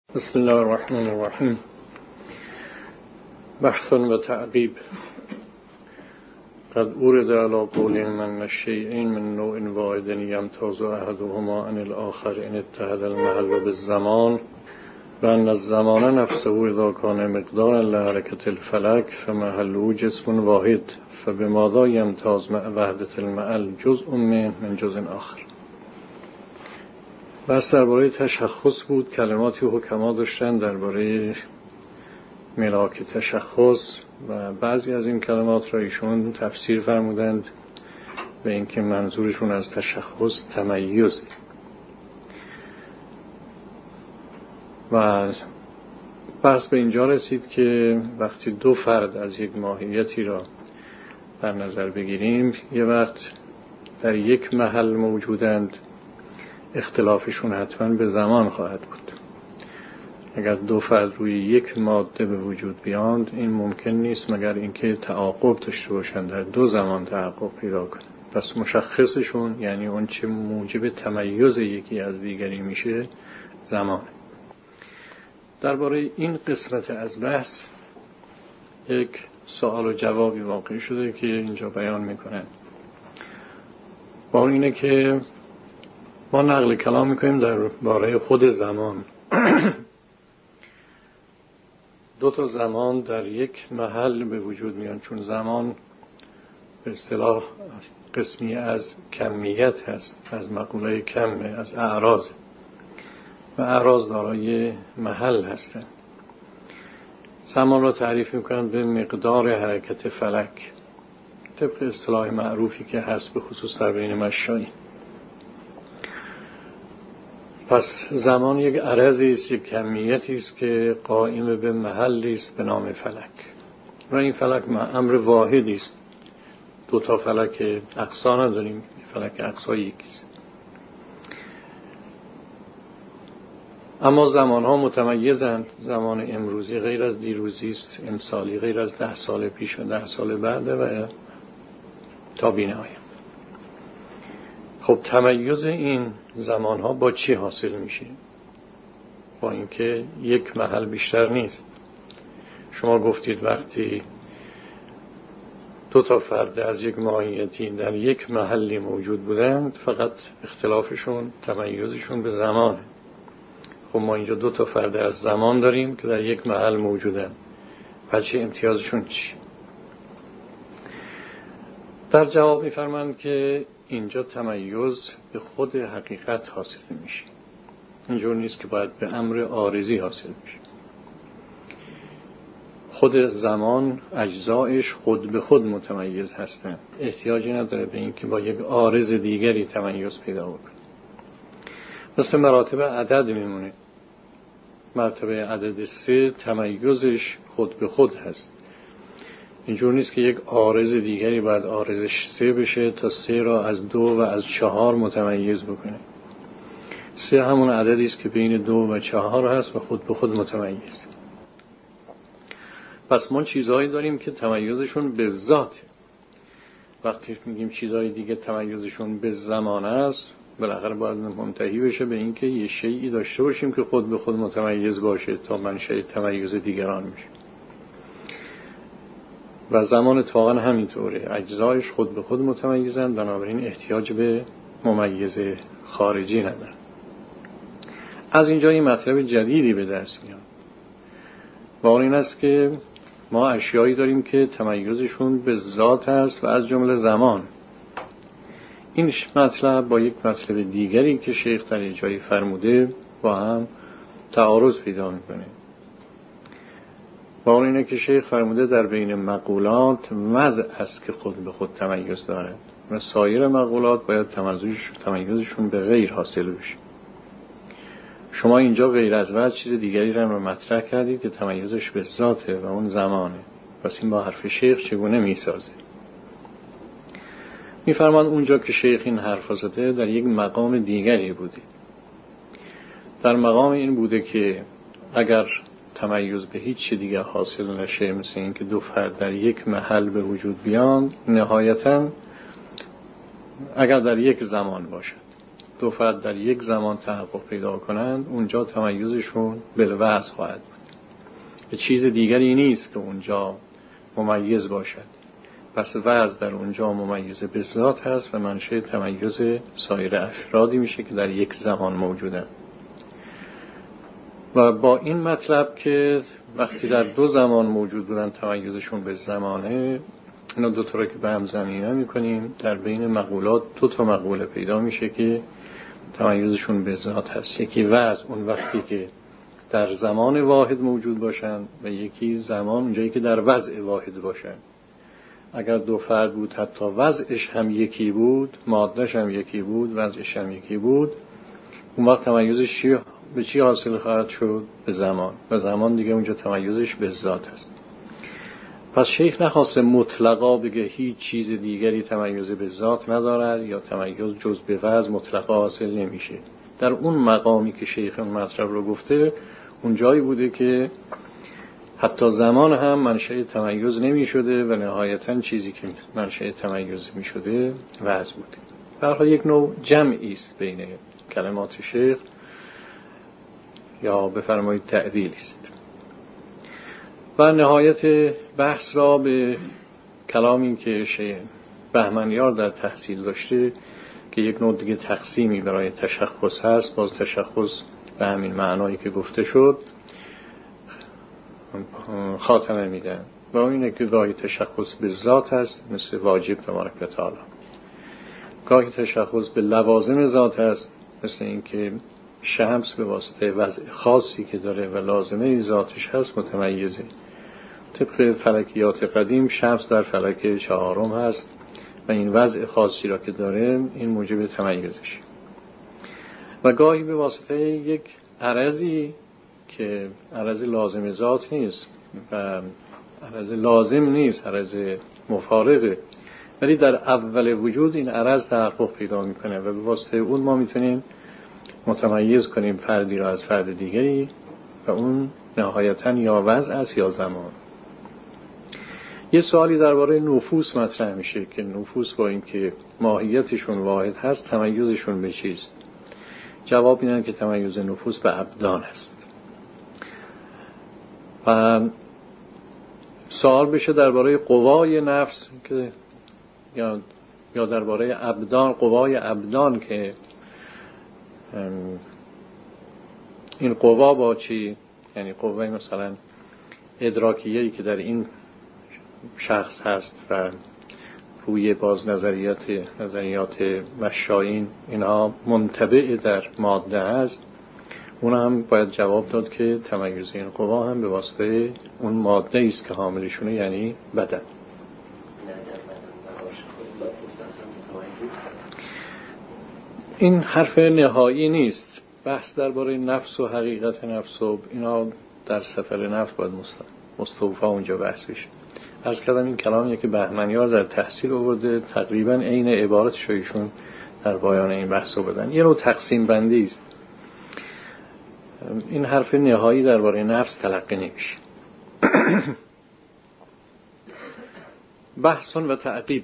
بسم الله الرحمن الرحیم. بحث و تعقیب. قد اورد علی قول من الشیئین من نوع واحد یمتاز احدهما عن الاخر ان اتحد المحل بالزمان و ان الزمان نفسه اذا کان مقدارا لحرکت الفلک فمحله جسم واحد فبماذا یمتاز مع وحدة المحل جزء من جزء آخر. بس درباره تشخص بود. کلماتی حکما داشتن درباره ملاک تشخص و بعضی از این کلمات را ایشون تفسیر فرمودند به اینکه منظورشون از تشخص تمیزه و بحث به اینجا رسید که وقتی دو فرد از یک ماهیتی را در نظر بگیریم یه وقت در یک محل موجودند، اختلافشون حتما به زمان خواهد بود. اگر دو فرد روی یک ماده به وجود بیاند این ممکن نیست مگر اینکه تعاقب داشته باشند، در دو زمان تعاقب پیدا کنند. پس مشخصشون یعنی اون چه موجب تمیز یکی از دیگری میشه زمان. درباره این قسمت از بحث یک سوال و جوابی واقع شده که اینجا بیان میکنن. با اینه که ما نقل کلام میکنیم درباره خود زمان. دو تا زمان در یک محل به وجود میان، چون زمان به اصطلاح قسمی از کمیت هست، از مقوله کمه، از اعراض و اعراض دارای محل هستند. زمان را تعریف میکنند به مقدار حرکت فلک طبق اصطلاح معروفی که هست به خصوص در بین مشایخ. پس زمان یک عرضی است، یک کمیتی است که قائم به محلی است به نام فلک و این فلک امر واحدی است. دو تا فلک اقصا نداریم، فلک اقصا یکیست. اما زمانها متمیزند. زمان امروزی غیر از دیروزی است، امسالی غیر از 10 سال پیش و 10 سال بعد و تا بی‌نهایت. خب تمیز این زمانها با چی حاصل میشه؟ با اینکه یک محل بیشتر نیست. شما گفتید وقتی دو تا فرد از یک ماهیتی در یک محلی موجود بودند فقط اختلافشون تمیزشون به زمانه. خب ما اینجا دو تا فرد از زمان داریم که در یک محل موجودند، بچه امتیازشون چی؟ در جواب میفرمایند که اینجا تمیز به خود حقیقت حاصل میشه. اینجور نیست که باید به امر عارضی حاصل میشه. خود زمان اجزایش خود به خود متمیز هستند، احتیاجی نداره به این که با یک عارض دیگری تمیز پیدا بکنه. مثل مراتب عدد میمونه. مرتبه عدد 3 تمیزش خود به خود هست. اینجور نیست که یک عارض دیگری باید عارضش 3 بشه تا 3 را از 2 و از 4 متمیز بکنه. 3 همون عددی است که بین 2 و 4 هست و خود به خود متمیز. پس ما چیزهایی داریم که تمیزشون به ذاته. وقتی میگیم چیزهای دیگه تمیزشون به زمان است، بالاخره باید منتهی بشه به اینکه یه شیئی داشته باشیم که خود به خود متمیز باشه تا منشأ تمیز دیگران میشه. و زمان اتفاقا همینطوره، اجزایش خود به خود متمیزند، بنابراین احتیاج به ممیز خارجی ندارن. از اینجا این مطلب جدیدی به دست میاد و اون این است که ما اشیایی داریم که تمیزشون به ذات است و از جمله زمان. این مطلب با یک مطلب دیگری که شیخ در جایی فرموده با هم تعارض پیدا میکنه. با اون اینه که شیخ فرموده در بین مقولات وضع است که خود به خود تمیز دارد و سایر مقولات باید تمیزشون به غیر حاصل بشه. شما اینجا غیر از وضع چیز دیگری رو مطرح کردید که تمیزش به ذاته و اون زمانه. پس این با حرف شیخ چگونه میسازه؟ میفرماد اونجا که شیخ این حرف زده در یک مقام دیگری بوده. در مقام این بوده که اگر تمیز به هیچ چی دیگه حاصل نشه، مثل این که دو فرد در یک محل به وجود بیان، نهایتاً اگر در یک زمان باشد دو فرد در یک زمان تحقق پیدا کنند، اونجا تمایزشون بالوضع خواهد بود. به چیز دیگری نیست که اونجا ممیز باشد. پس وضع در اونجا ممیز به ذات هست و منشأ تمایز سایر افرادی میشه که در یک زمان موجودن. و با این مطلب که وقتی در دو زمان موجود بودن تمایزشون به زمانه، اینا دو تا رو که به هم زمینه میکنیم، در بین مقولات دو تا مقوله پیدا میشه که تمایزشون به ذات هست. یکی وضع اون وقتی که در زمان واحد موجود باشن و یکی زمان اونجایی که در وضع واحد باشن. اگر دو فرد بود حتی وضعش هم یکی بود، مادهش هم یکی بود، وضعش هم یکی بود، اون وقت تمایزش به چی حاصل خواهد شد؟ به زمان. و زمان دیگه اونجا تمایزش به ذات است. پس شیخ نخواسته مطلقا بگه هیچ چیز دیگری تمایز به ذات ندارد یا تمایز جز به وضع مطلقا حاصل نمیشه. در اون مقامی که شیخ اون مطلب رو گفته، اون جایی بوده که حتی زمان هم منشأ تمایز نمی شده و نهایتاً چیزی که منشأ تمایز می شده وضع بوده. برها یک نوع جمعی است بین کلمات شیخ، یا بفرمایید تعدیل است. و نهایت بحث را به کلامی که شیخ بهمنیار در تحصیل داشته که یک نوع دیگه تقسیمی برای تشخص هست، باز تشخص به همین معنایی که گفته شد خاتمه میدن. و اینه که گاهی تشخص به ذات هست مثل واجب تبارک و تعالی، گاهی تشخص به لوازم ذات هست مثل اینکه شمس به واسطه وضع خاصی که داره و لازمه ذاتش هست متمیزه. طبق فلکیات قدیم شمس در فلک چهارم هست و این وضع خاصی را که داره این موجب تمیزش. و گاهی به واسطه یک عرضی که عرض لازم ذات نیست و عرض لازم نیست، عرض مفارقه، ولی در اول وجود این عرض تحقق پیدا میکنه و به واسطه اون ما میتونیم متمیز کنیم فردی را از فرد دیگری و اون نهایتاً یا وضع است یا زمان. یه سوالی درباره نفوس مطرح میشه که نفوس با این که ماهیتشون واحد هست تمایزشون به چیست؟ جواب میدن که تمایز نفوس به ابدان است. و سوال بشه درباره قوای نفس که یا درباره ابدان، قوای ابدان که این قوا با چی؟ یعنی قوه مثلا ادراکیه‌ای که در این شخص هست و روی باز نظریات مشایین اینها منطبع در ماده هست، اون هم باید جواب داد که تمایز این قوا هم به واسطه اون ماده است که حاملشونه، یعنی بدن. این حرف نهایی نیست. بحث درباره نفس و حقیقت نفس و اینا در سفر نفس باید مستوفا اونجا بحث بشه. عرض کردم این کلامیه که بهمنیار در تحصیل آورده، تقریبا عین عبارتش ایشون در پایان این بحث رو بدن. یه نوع تقسیم بندی است. این حرف نهایی درباره نفس تلقی نمیشه. بحثون و تعقیب.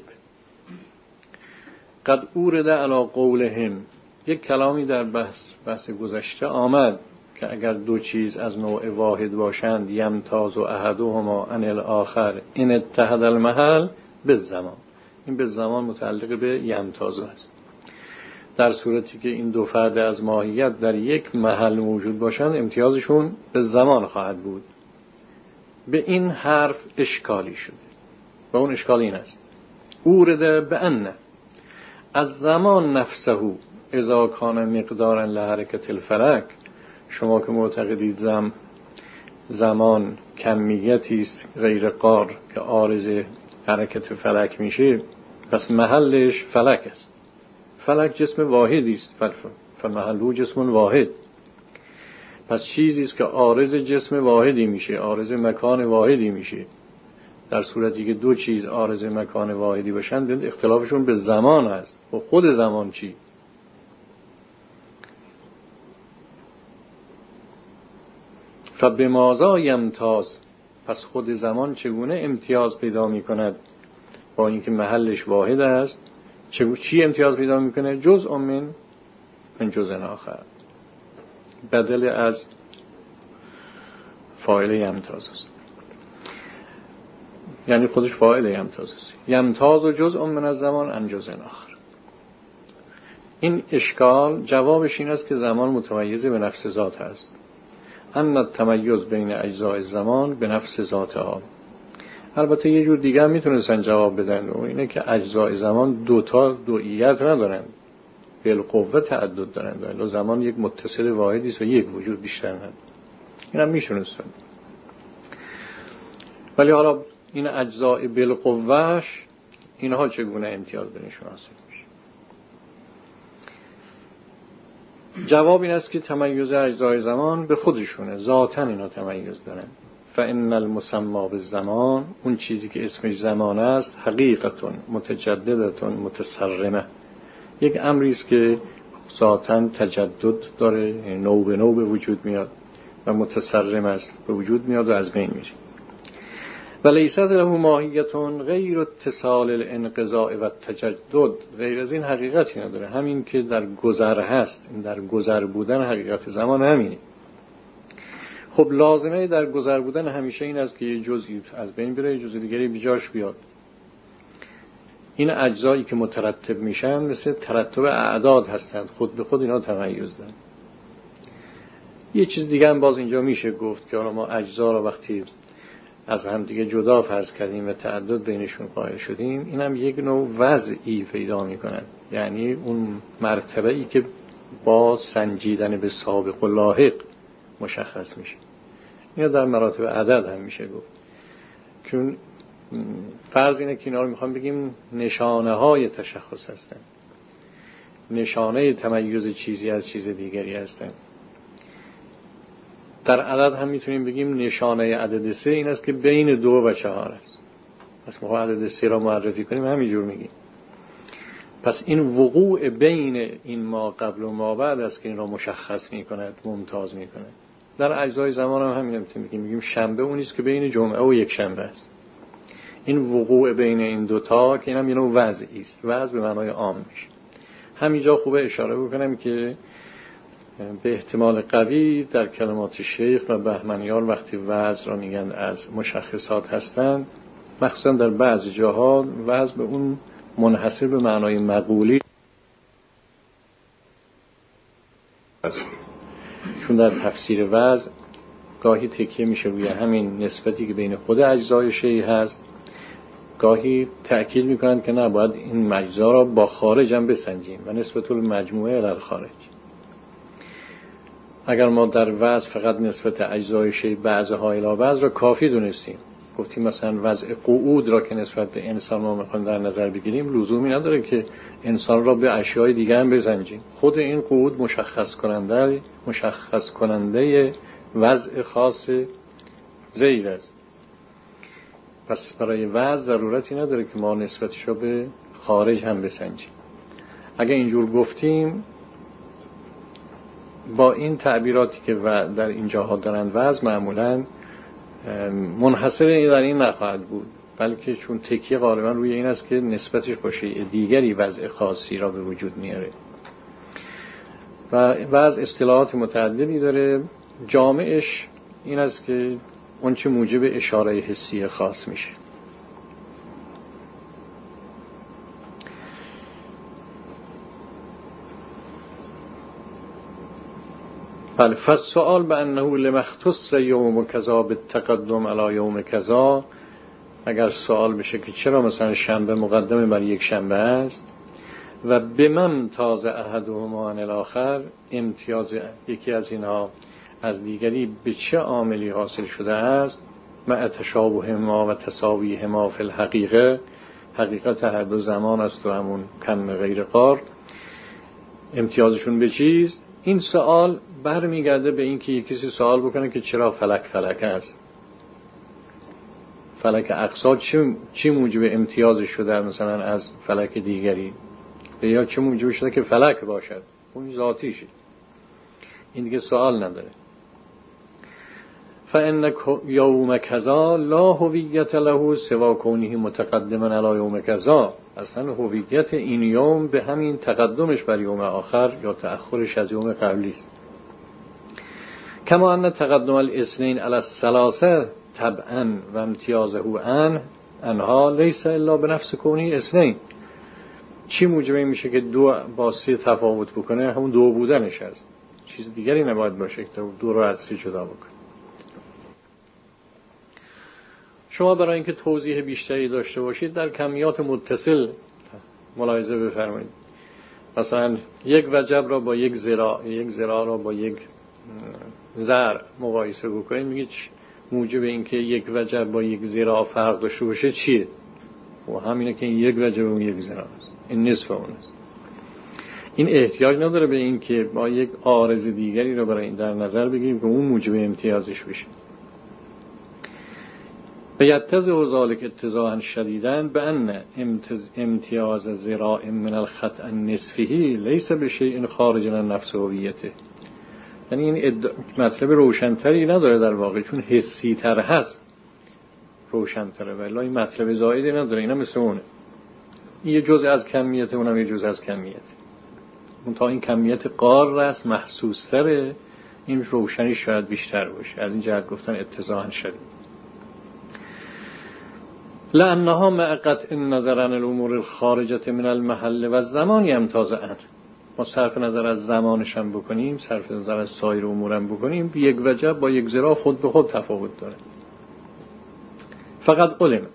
قد اورد علی قولهم، یک کلامی در بحث گذشته آمد که اگر دو چیز از نوع واحد باشند یمتاز و احدهما عن الاخر ان اتحد المحل بالزمان. این بالزمان متعلق به یمتاز است. در صورتی که این دو فرد از ماهیت در یک محل موجود باشند امتیازشون به زمان خواهد بود. به این حرف اشکالی شده و اون اشکال این است: اورده بأن از زمان نفسه اذا کان مقدارا لحرکت الفلک. شما که معتقدید زمان کمیتی است غیر قار که عارض حرکت فلک میشه، پس محلش فلک است. فلک جسم واحدی است، فمحله جسم واحد. پس چیزی است که عارض جسم واحدی میشه، عارض مکان واحدی میشه. در صورتی که دو چیز عارض مکان واحدی باشن اختلافشون به زمان است. و خود زمان چی؟ فبماذا یمتاز، پس خود زمان چگونه امتیاز پیدا میکند با اینکه محلش واحد است؟ چی امتیاز پیدا میکنه؟ جزء من من جزء آخر بدل از فاعل یمتاز است، یعنی خودش فاعل یمتاز است. یمتاز و جزء من از زمان عن جزء آخر. این اشکال جوابش این است که زمان متمیز به نفس ذات است. اما التمیز بین اجزاء زمان به نفس ذاتها. البته یه جور دیگه هم میتونستن جواب بدن و اینه که اجزاء زمان دوئیت ندارن، بالقوه تعدد دارن، ولی زمان یک متصل واحدی است و یک وجود بیشتر نداره. اینم میشونستن. ولی حالا این اجزاء بالقوهش اینها چگونه امتیاز بینشون حاصل میشه؟ جواب این است که تمیز اجزای زمان به خودشونه، ذاتن اینا تمیز دارن. فإن المسمى بالزمان، اون چیزی که اسمش زمان است، حقیقتون متجددتون متصرمه، یک امری است که ذاتن تجدد داره، نو به نو به وجود میاد و متصرم است، به وجود میاد و از بین میره. ولیست له ماهیتون غیر اتصال الانقضاء و تجدد، غیر از این حقیقتی نداره. همین که در گذر هست، در گذر بودن حقیقت زمان همینه. خب لازمه در گذر بودن همیشه این است که یه جزئی از بین بره، جزء دیگری بجاش بیاد. این اجزایی که مترتب میشن مثل ترتب اعداد هستند، خود به خود اینا تمیز دارن. یه چیز دیگه هم باز اینجا میشه گفت که حالا ما اجزا رو وقتی از هم دیگه جدا فرض کردیم و تعدد بینشون قائل شدیم، این هم یک نوع وضعی پیدا میکنن، یعنی اون مرتبه‌ای که با سنجیدن به سابق و لاحق مشخص میشه. اینا در مراتب عدد هم میشه گفت. چون فرض اینه که اینا رو میخوام بگیم نشانه های تشخص هستن، نشانه تمیز چیزی از چیز دیگری هستن. در عدد هم میتونیم بگیم نشانه عدد 3 این است که بین 2 و 4 است. پس ما عدد 3 را معرفی کنیم همینجور میگیم. پس این وقوع بین این ما قبل و ما بعد است که این را مشخص میکند، ممتاز میکند. در اجزای زمان هم همین میگیم شنبه اونی است که بین جمعه و یک شنبه است. این وقوع بین این دوتا که اینم یه نوع وضعی است. وضع به معنای عام میشه. همینجا خوبه اشاره بکنم که به احتمال قوی در کلمات شیخ و بهمنیار وقتی وضع را میگن از مشخصات هستند، مخصوصا در بعضی جاها وضع به اون منحصر به معنای مقولی است. چون در تفسیر وضع گاهی تکیه میشه روی همین نسبتی که بین خود اجزای شیء هست، گاهی تأکید میکنند که نه، باید این اجزا را با خارج هم بسنجیم و نسبت المجموعه الی الخارج. اگر ما در وضع فقط نسبت اجزای شیء بعضها الی بعض را کافی دونستیم، گفتیم مثلا وضع قعود را که نسبت به انسان ما میخوایم در نظر بگیریم، لزومی نداره که انسان را به اشیای دیگه هم بسنجیم. خود این قعود مشخص کننده وضع خاص زید است. پس برای وضع ضرورتی نداره که ما نسبتش رو به خارج هم بسنجیم. اگه اینجور گفتیم با این تعبیراتی که در این جاها دارند وضع معمولاً منحصر در این نخواهد بود، بلکه چون تکیه غالبا روی این است که نسبتش باشه دیگری وضع خاصی را به وجود میاره. و وضع اصطلاحات متعددی داره، جامعش این است که اون چه موجب اشاره حسی خاص میشه. بله، فالسؤال بأنه لمختص یوم کذا بالتقدم علی یوم کذا، اگر سوال بشه که چرا مثلا شنبه مقدمه بر یک شنبه است و بمن تازه احدهما عن الاخر، امتیاز یکی از اینها از دیگری به چه عاملی حاصل شده است، مع تشابههما و تساویهما فی الحقیقه، حقیقت هر دو زمان است و همون کم غیر قار، امتیازشون به چیز. این سوال برمیگرده به این که یکی سوال بکنه که چرا فلک است، فلک اقصا چی موجب امتیازش شده مثلا از فلک دیگری، یا چه موجب شده که فلک باشد، اون ذاتیشه، این دیگه سوال نداره. فإن یوم کذا لا هویت له سوا کونه متقدما علی یوم کذا، اصلا هویت این یوم به همین تقدمش بر یوم آخر یا تأخرش از یوم قبلی است. کما ان تقدم الاثنین علی الثلاثه طبعا و امتیازه انها لیس الا بنفس کونی اثنین. چی موجب این میشه که دو با سه تفاوت بکنه؟ همون دو بودنش است، چیز دیگری نباید باشه که دو رو از سه جدا بکنه. شما برای اینکه توضیح بیشتری داشته باشید در کمیات متصل ملاحظه بفرمایید. مثلا یک وجب را با یک ذراع را با یک ذر مقایسه بکنید، میگید موجب این که یک وجب با یک ذراع فرق داشته باشه چیه؟ و همینه که این یک وجب و یک ذراع است، این نصف اون است. این احتیاج نداره به این که با یک عارض دیگری را برای این در نظر بگیریم که اون موجب امتیازش بشه. بیتزع ذلک اتزاعا شدیدا بان امتیاز ذراع من الخط النصفی لیس بشیء خارج عن نفس هویته. یعنی این مطلب روشنتری نداره در واقع، چون حسی تر هست روشنتره، ولی این مطلب زائدی نداره. اینا مثل اونه، این یه جزء از کمیت، اونم یه جزء از کمیت. اون تا این کمیت قار است محسوس تره، این روشنی شاید بیشتر باشه. از این جهت گفتن اتزاعا شدید. لأنها مع قطع النظر عن الامور الخارجة من المحل و الزمان یمتازعن. ما صرف نظر از زمانش هم بکنیم، صرف نظر از سایر امور هم بکنیم، یک وجب با یک ذراع خود به خود تفاوت داره. فقط علم.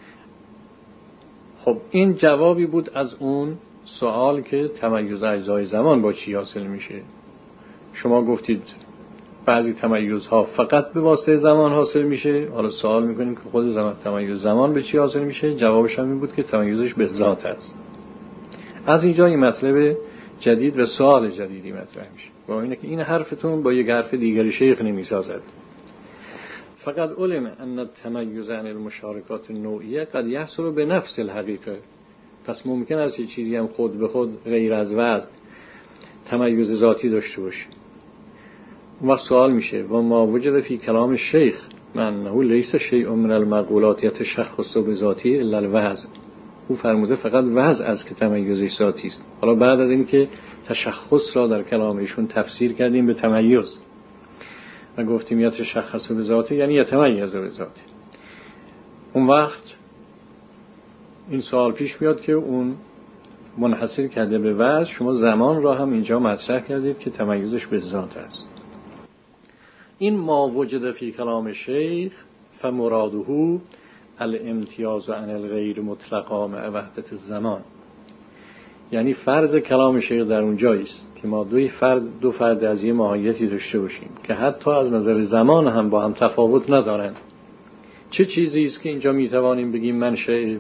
خب این جوابی بود از اون سوال که تمیز اجزای زمان با چی حاصل میشه. شما گفتید بعضی تمیزها فقط به واسطه زمان حاصل میشه. حالا سوال میکنیم که خود زمان تمیز زمان به چی حاصل میشه؟ جوابش هم این بود که تمیزش به ذات است. از اینجا این مطلب جدید و سوال جدیدی مطرح میشه، با اینه که این حرفتون با یک حرف دیگری شیخ نمیسازد. فقط علم ان التمیز عن المشارکات النوعیه قد یحصل به نفس الحقیقه. پس ممکن است یه چیزی هم خود به خود غیر از وضع تمیز ذاتی داشته باشه. اون وقت سوال میشه و ما وجد فی کلام شیخ انه لیس شیء من المقولات یتشخص بذاتی الا الوضع. او فرموده فقط وضع است که تمیزش ذاتی است. حالا بعد از این که تشخص را در کلام ایشون تفسیر کردیم به تمیز و گفتیم یتشخص بذاتی یعنی یتمیز بذاتی، اون وقت این سوال پیش میاد که اون منحصر کرده به وضع، شما زمان را هم اینجا مطرح کردید که تمیزش به ذات است. این ما وجد فی کلام شیخ فمراده الامتیاز عن الغیر مطلقا مع وحدت الزمان. یعنی فرض کلام شیخ در اونجایی است که ما دو فرد از یه ماهیتی داشته باشیم که حتی از نظر زمان هم با هم تفاوت ندارند. چه چیزی است که اینجا میتوانیم بگیم منشأ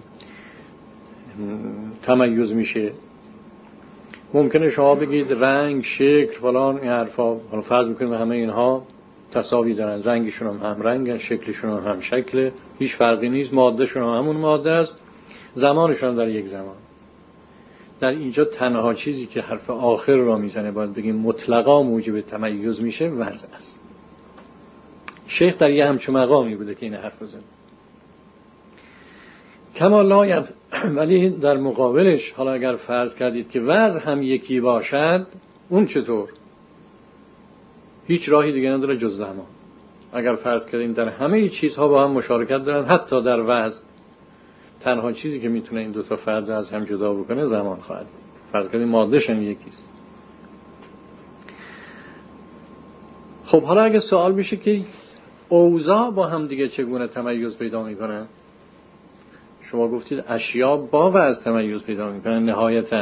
تمیز میشه؟ ممکنه شما بگید رنگ، شکل، فلان، این حرفا، حالا فرض میکنیم همه اینها تساوی دارن، رنگشون هم رنگن، شکلشون هم شکله، هیچ فرقی نیست، مادهشون هم همون ماده است، زمانشون هم در یک زمان. در اینجا تنها چیزی که حرف آخر را میزنه باید بگیم مطلقا موجب تمیز میشه وضع است. شیخ در یه همچون مقامی بوده که این حرف زنه. کما لا ولی در مقابلش حالا اگر فرض کردید که وضع هم یکی باشد، اون چطور؟ هیچ راهی دیگه نداره جز زمان. اگر فرض کردیم در همه چیزها با هم مشارکت دارن، حتی در وضع، تنها چیزی که میتونه این دوتا فرد از هم جدا بکنه زمان خواهد. فرض کردیم مادهش هم یکیست. خب حالا اگه سوال بشه که اوضاع با هم دیگه چگونه تمیز پیدا میکنن؟ شما گفتید اشیا با وضع تمیز پیدا میکنن نهایتاً.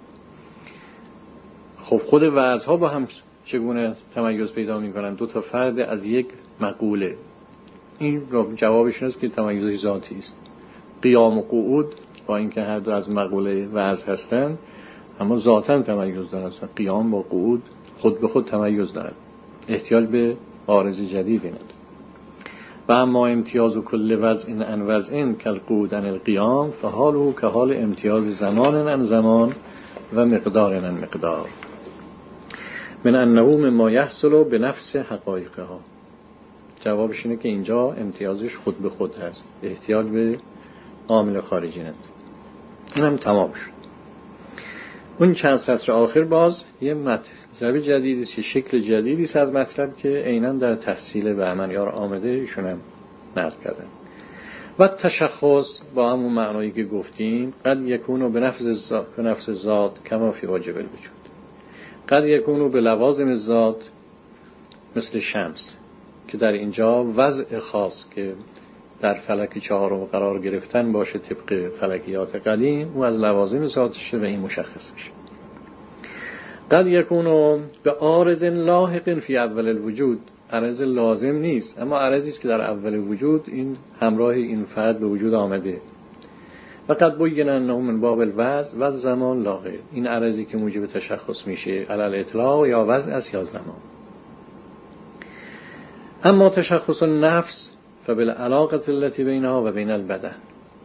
خب خود وضعها با هم چگونه تمیز پیدا میکنن؟ دو تا فرد از یک مقوله. این جوابش اینه که تمیز ذاتی است. قیام و قعود با اینکه هر دو از مقوله وضع هستند، اما ذاتاً تمیز دارند. قیام با قعود خود به خود تمیز دارند، احتیاج به عارض جدیدی ندارند. و اما امتیاز کل وضع عن وضع کالقعود عن القیام فحاله که حال امتیاز زمان عن زمان و مقدار عن مقدار من انه مما یحصل به نفس حقایقها. جوابش اینه که اینجا امتیازش خود به خود هست، احتیاج به عامل خارجی نداره. این هم تمام شد. اون چند سطر آخر باز یه مطلب جدیدی است، شکل جدیدی است از مطلب که عیناً در تحصیل بهمنیار آمده ایشون هم نقل کردن. و تشخص با همون معنایی که گفتیم قد یکونو به نفس ذات کما فی واجب الوجود، قد یکونو به لوازم ذات مثل شمس که در اینجا وضع خاص که در فلک چهارم قرار گرفتن باشه طبق فلکیات قدیم، او از لوازم ذاتشه و این مشخص میشه. قد یکونو به عارض لاحق فی اول الوجود، عرض لازم نیست اما عرضی است که در اول وجود این همراه این فرد به وجود آمده. و قد بین انه من باب الوضع و زمان لا غیر، این عرضی که موجب تشخص میشه علی الاطلاق یا وضع است یا زمان. اما تشخص النفس فبالعلاقه التي بینها و بین البدن،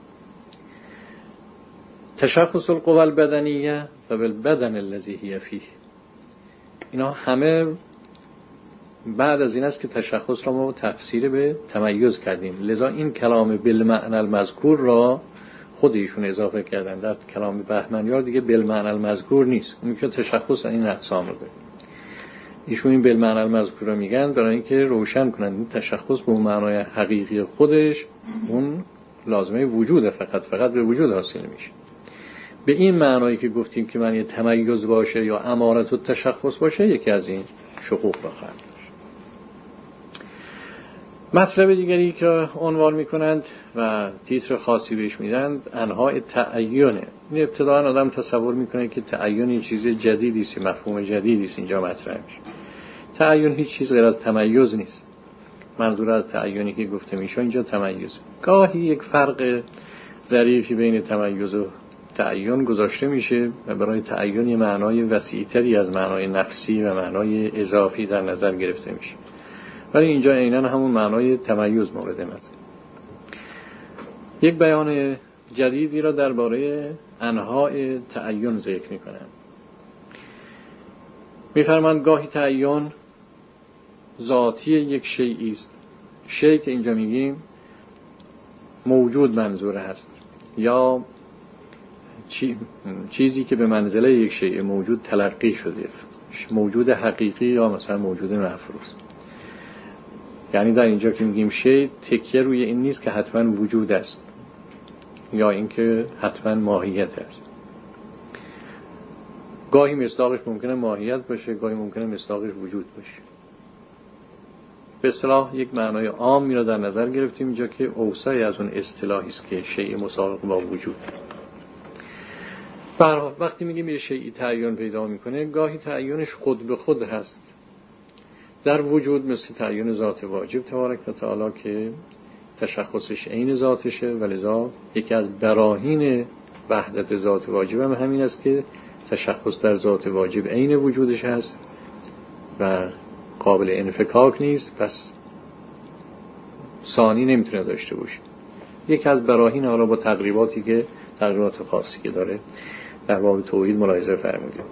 تشخص القوى البدنیه فبالبدن الذي هي فيه، اینا همه بعد از این است که تشخص را ما تفسیر به تمیز کردیم. لذا این کلام بالمعنى المذکور را خود ایشون اضافه کردن در کلام بهمنیار، دیگه بالمعنى المذکور نیست، اون که تشخص این اقسام رو داره. ایشون این بالمعنى المذکور رو میگن برای اینکه روشن کنن این تشخص به اون معنای حقیقی خودش اون لازمه وجود، فقط به وجود حاصل میشه. به این معنایی که گفتیم که معنی تمیز باشه یا امارت و تشخص باشه، یکی از این شقوق را خواهد داشت. مطلب دیگری که عنوان میکنند و تیتر خاصی بهش میدن انواع تعیینه. این ابتداً آدم تصور میکنه که تعیین یه چیز جدیدی است، مفهوم جدیدی است اینجا مطرح میشه. تعیین هیچ چیز غیر از تمیز نیست. منظور از تعیینی که گفته میشه اینجا تمیز. گاهی یک فرق ظریفی بین تمیز و تعیین گذاشته میشه و برای تعیین یه معنای وسیع‌تری از معنای نفسی و معنای اضافی در نظر گرفته میشه، ولی اینجا عیناً همون معنای تمیز مورد نظر. یک بیان جدیدی را درباره انواع تعیین ذکر میکنم. میفرمایند گاهی تعیین ذاتی یک شیئی است، شیئی که اینجا میگیم موجود منظور هست، یا چیزی که به منزله یک شیء موجود تلقی شده، موجود حقیقی یا مثلا موجود مفروض. یعنی در اینجا که میگیم شیء، تکیه روی این نیست که حتما وجود است یا اینکه حتما ماهیت است. گاهی مصداقش ممکنه ماهیت باشه، گاهی ممکنه مصداقش وجود باشه. به اصطلاح یک معنای عامی را در نظر گرفتیم اینجا که اوسع از اون اصطلاحی است که شیء مساوی با وجود. برای وقتی میگیم یه شیء تعیین پیدا میکنه، گاهی تعیینش خود به خود هست در وجود، مثل تعیین ذات واجب تبارک و تعالی که تشخصش عین ذاتشه، ولذا یکی از براهین وحدت ذات واجب هم همین است که تشخص در ذات واجب عین وجودش هست و قابل انفکاک نیست، پس ثانی نمیتونه داشته باشه. یکی از براهین، حالا با تقریباتی که تقریبات خاصی که داره در باب توحید ملاحظه فرمودید.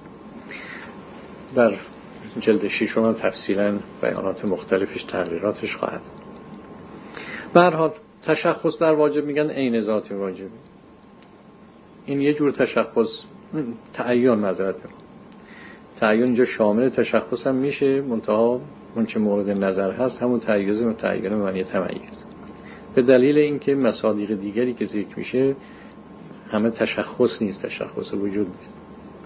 در جلد 6 هم تفصیلا بیانات مختلفش تغییراتش خواهد. به هر حال تشخص در واجب میگن عین ذات واجب. این یه جور تشخص، تعیین معذرت میخوام، تعیین اینجا شامل تشخص هم میشه، منتها اون چه مورد نظر هست همون تعیین و تعیین معنی تمیز، به دلیل اینکه مصادیق دیگری که ذکر میشه همه تشخص نیست، تشخص وجود نیست.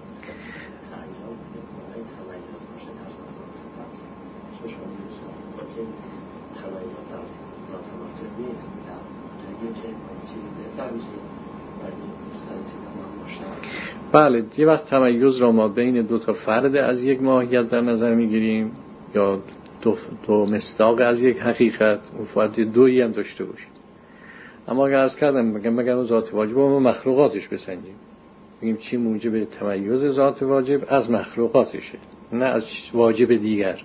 بله، یه وقت تمیز را ما بین دو تا فرد از یک ماهیت در نظر میگیریم یا دو مصداق از یک حقیقت، اون فرد دویی هم داشته باشیم. اما اگر از کردم مگر ذات واجب ما مخلوقاتش بسنجیم، بگیم چی موجب تمیز ذات واجب از مخلوقاتشه، نه از واجب دیگر.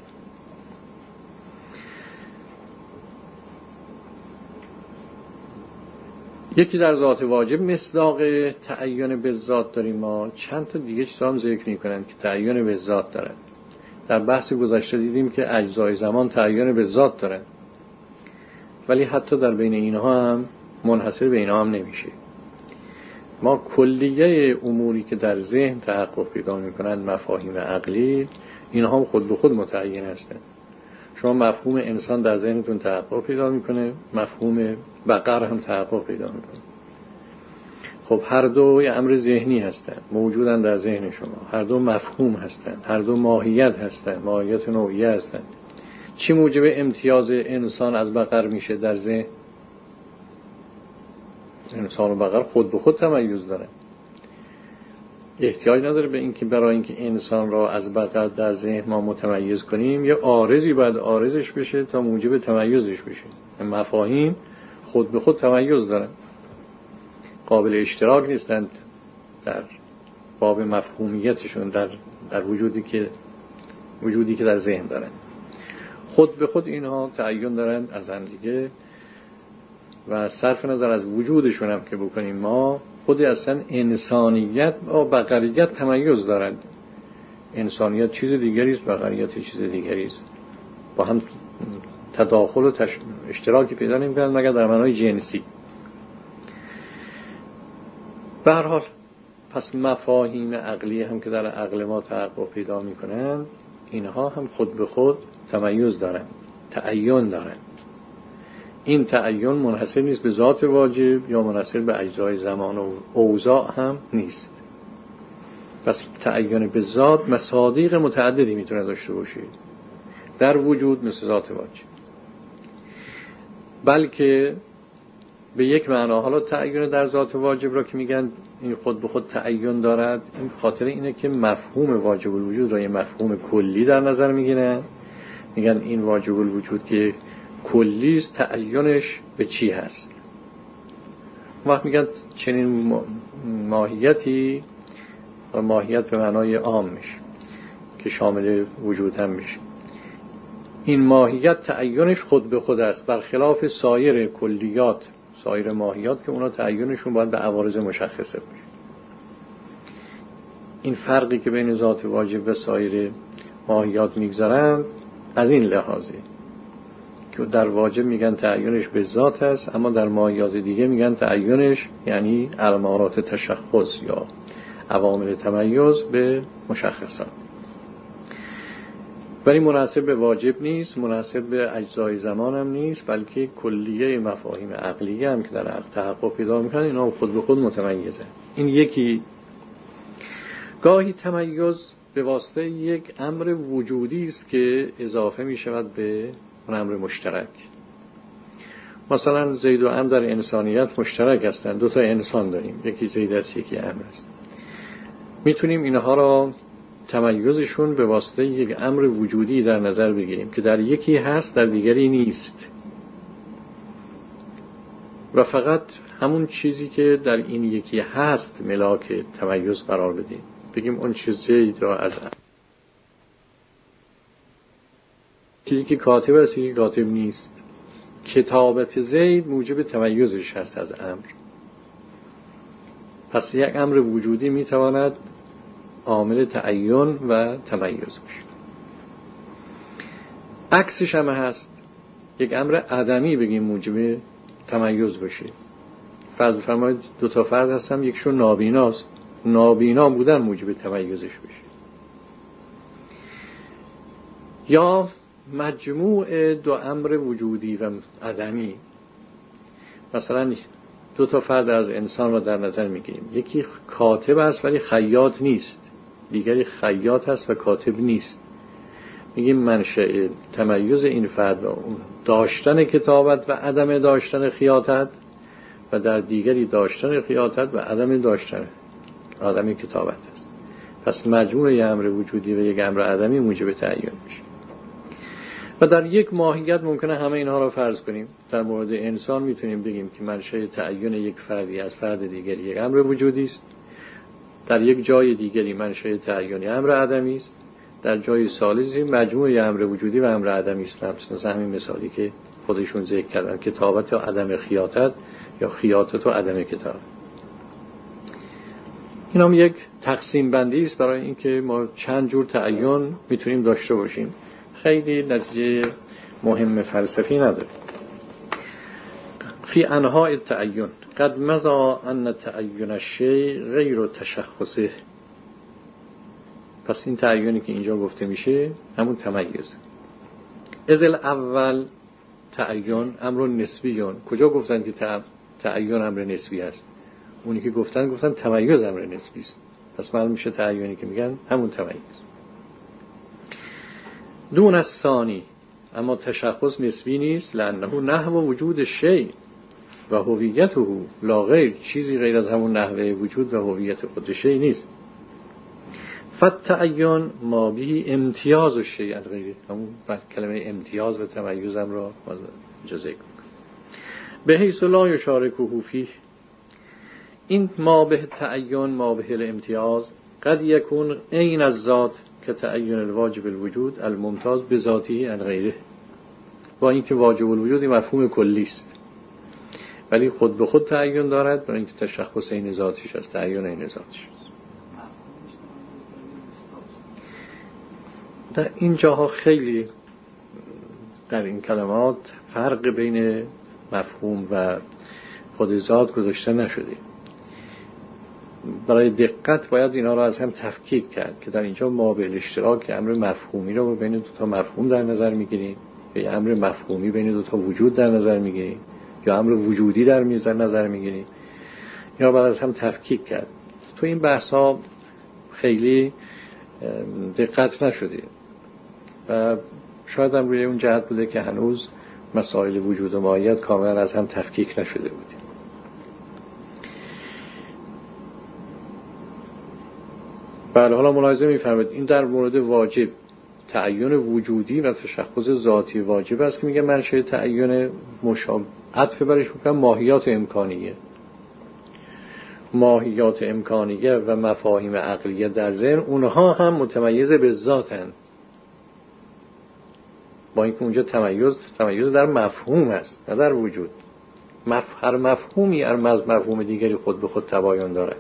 یکی در ذات واجب مصداق تعیین به ذات داریم ما، چند تا دیگه چیزا هم ذکر می‌کنن که تعیین به ذات دارن. در بحث گذشته دیدیم که اجزای زمان تعیین به ذات دارن، ولی حتی در بین اینها هم منحصر به اینها هم نمیشه. ما کلیه اموری که در ذهن تحقق پیدا می‌کنند، مفاهیم عقلی، اینها هم خود به خود متعین هستند. شما مفهوم انسان در ذهنتون تحقق پیدا می‌کنه، مفهوم بقر هم تحقق پیدا می‌کنه. خب هر دو یه امر ذهنی هستند، موجودن در ذهن شما. هر دو مفهوم هستند، هر دو ماهیت هستند، ماهیت نوعیه هستند. چی موجب امتیاز انسان از بقر میشه در ذهن؟ انسان و بقر خود به خود تمایز داره. احتیاج نداره به اینکه برای اینکه انسان را از بقر در ذهن ما متمیز کنیم یه عارضی باید عارضش بشه تا موجب تمایزش بشه. مفاهیم خود به خود تمایز دارن، قابل اشتراک نیستند در باب مفهومیتشون، در وجودی که در ذهن دارن. خود به خود اینها تعین دارن از هم دیگه و صرف نظر از وجودشون هم که بکنیم ما خود اصلا انسانیت و بقریت تمایز دارند. انسانیت چیز دیگری است، بقریت چیز دیگری است. با هم تداخل و اشتراکی پیدا نمی‌کنند مگر در معنای جنسی. به هر حال پس مفاهیم عقلی هم که در عقل ما تحقق پیدا می‌کنند، اینها هم خود به خود تمایز دارند، تعین دارند. این تعین منحصر نیست به ذات واجب یا منحصر به اجزای زمان و اوضاع هم نیست. پس تعین به ذات مصادیق متعددی میتونه داشته باشه در وجود مثل ذات واجب، بلکه به یک معنا حالا تعین در ذات واجب را که میگن این خود به خود تعین دارد، این خاطر اینه که مفهوم واجب الوجود را یه مفهوم کلی در نظر میگیرن. میگن این واجب الوجود که کلی است، تعینش به چی هست؟ وقت میگن چنین ماهیتی، ماهیت به معنای عام میشه که شامل وجود هم میشه، این ماهیت تعینش خود به خود است، برخلاف سایر کلیات، سایر ماهیات که اونا تعینشون باید به عوارض مشخصه باشه. این فرقی که بین ذات واجب و سایر ماهیات میگذارند از این لحاظه که در واجب میگن تعینش به ذات است، اما در ماهیات دیگه میگن تعینش یعنی علامات تشخص یا عوامل تمایز به مشخصات. ولی مناسب به واجب نیست، مناسب به اجزای زمان هم نیست، بلکه کلیه مفاهیم عقلیه هم که در عقل تحقق پیدا میکنن اینا خود به خود متمیزه. این یکی. گاهی تمایز به واسطه یک امر وجودی است که اضافه می شود به اون امر مشترک. مثلا زید و عمرو در انسانیت مشترک هستند، دو تا انسان داریم، یکی زید است یکی عمرو است. میتونیم اینها را تمایزشون به واسطه یک امر وجودی در نظر بگیریم که در یکی هست در دیگری نیست و فقط همون چیزی که در این یکی هست ملاک تمایز قرار بدیم. بگیم اون چیز زید را از یکی کاتب است یکی کاتب نیست. کتابت زید موجب تمایزش هست از امر. پس یک امر وجودی میتواند عامل تعین و تمایز باشه. عکسش هم هست، یک امر عدمی بگیم موجب تمایز باشه. فرض بفرمایید دو تا فرد هستن، یکشون نابیناست، نابینا بودن موجب تمایزش بشه. یا مجموع دو امر وجودی و عدمی، مثلا دو تا فرد از انسان را در نظر میگیریم، یکی کاتب است ولی خیاط نیست، دیگری خیاط است و کاتب نیست. میگیم منشأ تمایز این فرد و اون داشتن کتابت و عدم داشتن خیاطت و در دیگری داشتن خیاطت و عدم داشتن کتابت است. پس مجموع یک امر وجودی و یک امر عدمی موجب تعین میشه. و در یک ماهیت ممکنه همه اینها را فرض کنیم. در مورد انسان میتونیم بگیم که منشأ تعین یک فردی از فرد دیگری یک امر وجودی است، در یک جای دیگری منشأ تعین امر عدمی است، در جای ثالثی مجموع امر وجودی و امر عدمی است. مثلا همین مثالی که خودشون ذکر کردن، کتابت و عدم خیاطت یا خیاطت و عدم کتابت. این هم یک تقسیم بندی است برای اینکه ما چند جور تعین میتونیم داشته باشیم. خیلی نتیجه مهم فلسفی نداره. فی انواع التعین قد مضى ان تعین الشیء غیر تشخصه. پس این تعیینی که اینجا گفته میشه همون تمیز. از الاول تعین امر نسبیون. کجا گفتن که تعین امر نسبی است؟ اونی که گفتن تمیز امر نسبی است. پس معلوم میشه تعیینی که میگن همون تمیز. دون الثانی، اما تشخص نسبی نیست. لانه نحو وجود شیء و هویته لا غیر، چیزی غیر از همون نحوه وجود و هویت خود شیء نیست. فتعین ما به امتیاز الشیء عن غیره، همون کلمه امتیاز و تمیز هم را اجازه کنیم. به حیث لا یشارکه فیه، این ما به تعین ما به الامتیاز قد یکون عین الذات که تعین الواجب الوجود الممتاز بذاته عن غیره. با اینکه واجب الوجود مفهوم کلی است ولی خود به خود تعین دارد، برای اینکه تشخص این ذاتش است، تعین این ذاتش. در این جاها خیلی در این کلمات فرق بین مفهوم و خود ذات گذاشته نشده. برای دقت باید اینا را از هم تفکیک کرد که در اینجا ما به الاشتراک امر مفهومی را بین دو تا مفهوم در نظر میگیریم، یا امر مفهومی بین دو تا وجود در نظر میگیریم، یا امر وجودی در نظر میگیریم. اینا باید از هم تفکیک کرد. تو این بحثا خیلی دقت نشده و شاید هم روی اون جهت بوده که هنوز مسائل وجود و ماهیت کاملا از هم تفکیک نشده بوده. بله، حالا ملاحظه می‌فرمایید این در مورد واجب تعین وجودی و تشخص ذاتی واجب است که میگه منشأ تعین مشابه عطف برش میکنم ماهیات امکانیه. ماهیات امکانیه و مفاهیم عقلیه در ذهن اونها هم متمیز به ذاتن، با اینکه اونجا تمیز در مفهوم است نه در وجود. هر مفهومی از مفهوم دیگری خود به خود تباین داره.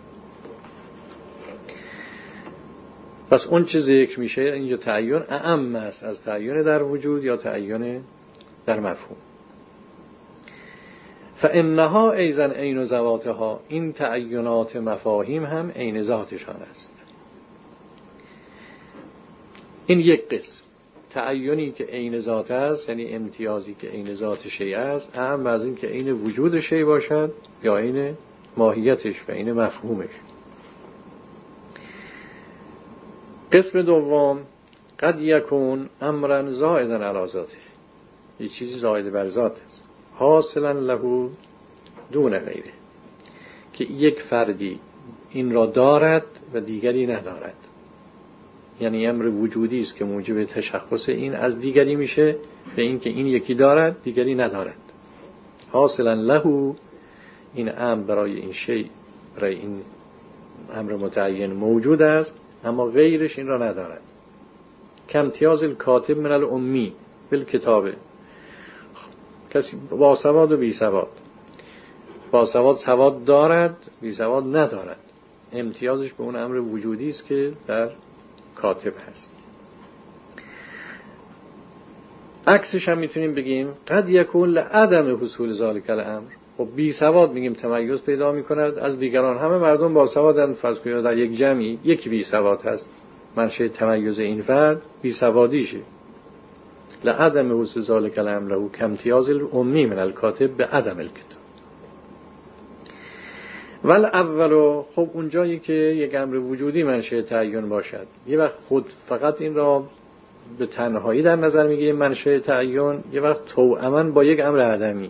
پس اون چه ذکر میشه اینجا تعین اعم است از تعین در وجود یا تعین در مفهوم. فانها ایضا عین ذواتها، این تعینات مفاهیم هم عین ذاتشان است. این یک قسم تعینی که عین ذات است، یعنی امتیازی که عین ذات شیء است، اعم از این که عین وجود شیء باشد یا عین ماهیتش و عین مفهومش. قسم دوم قد یکون امرا زائدا علی ذاته، یه چیزی زائد بر ذات است، حاصلا له دون غیره، که یک فردی این را دارد و دیگری ندارد. یعنی امر وجودی است که موجب تشخص این از دیگری میشه به این که این یکی دارد دیگری ندارد. حاصلا له، این امر برای این شیء، برای این امر متعین موجود است اما غیرش این را ندارد. کامتیاز الکاتب من الامی بالکتابه، کسی با سواد و بی سواد، با سواد سواد دارد بی سواد ندارد، امتیازش به اون امر وجودی است که در کاتب هست. عکسش هم میتونیم بگیم قد یکون لعدم حصول ذالک الامر. خب بی سواد میگیم تمیز پیدا میکند از دیگران، همه مردم با سوادن، فرض کنید در یک جمعی یکی بی سواد هست، منشأ تمیز این فرد بی سوادیشه. لعدم حصول ذالک الامر له کامتیاز الامی من الکاتب به عدم الکتاب. ول اولو، خب اونجایی که یک امر وجودی منشأ تعین باشد، یه وقت خود فقط این را به تنهایی در نظر میگیریم منشأ تعین، یه وقت توأما با یک امر عدمی.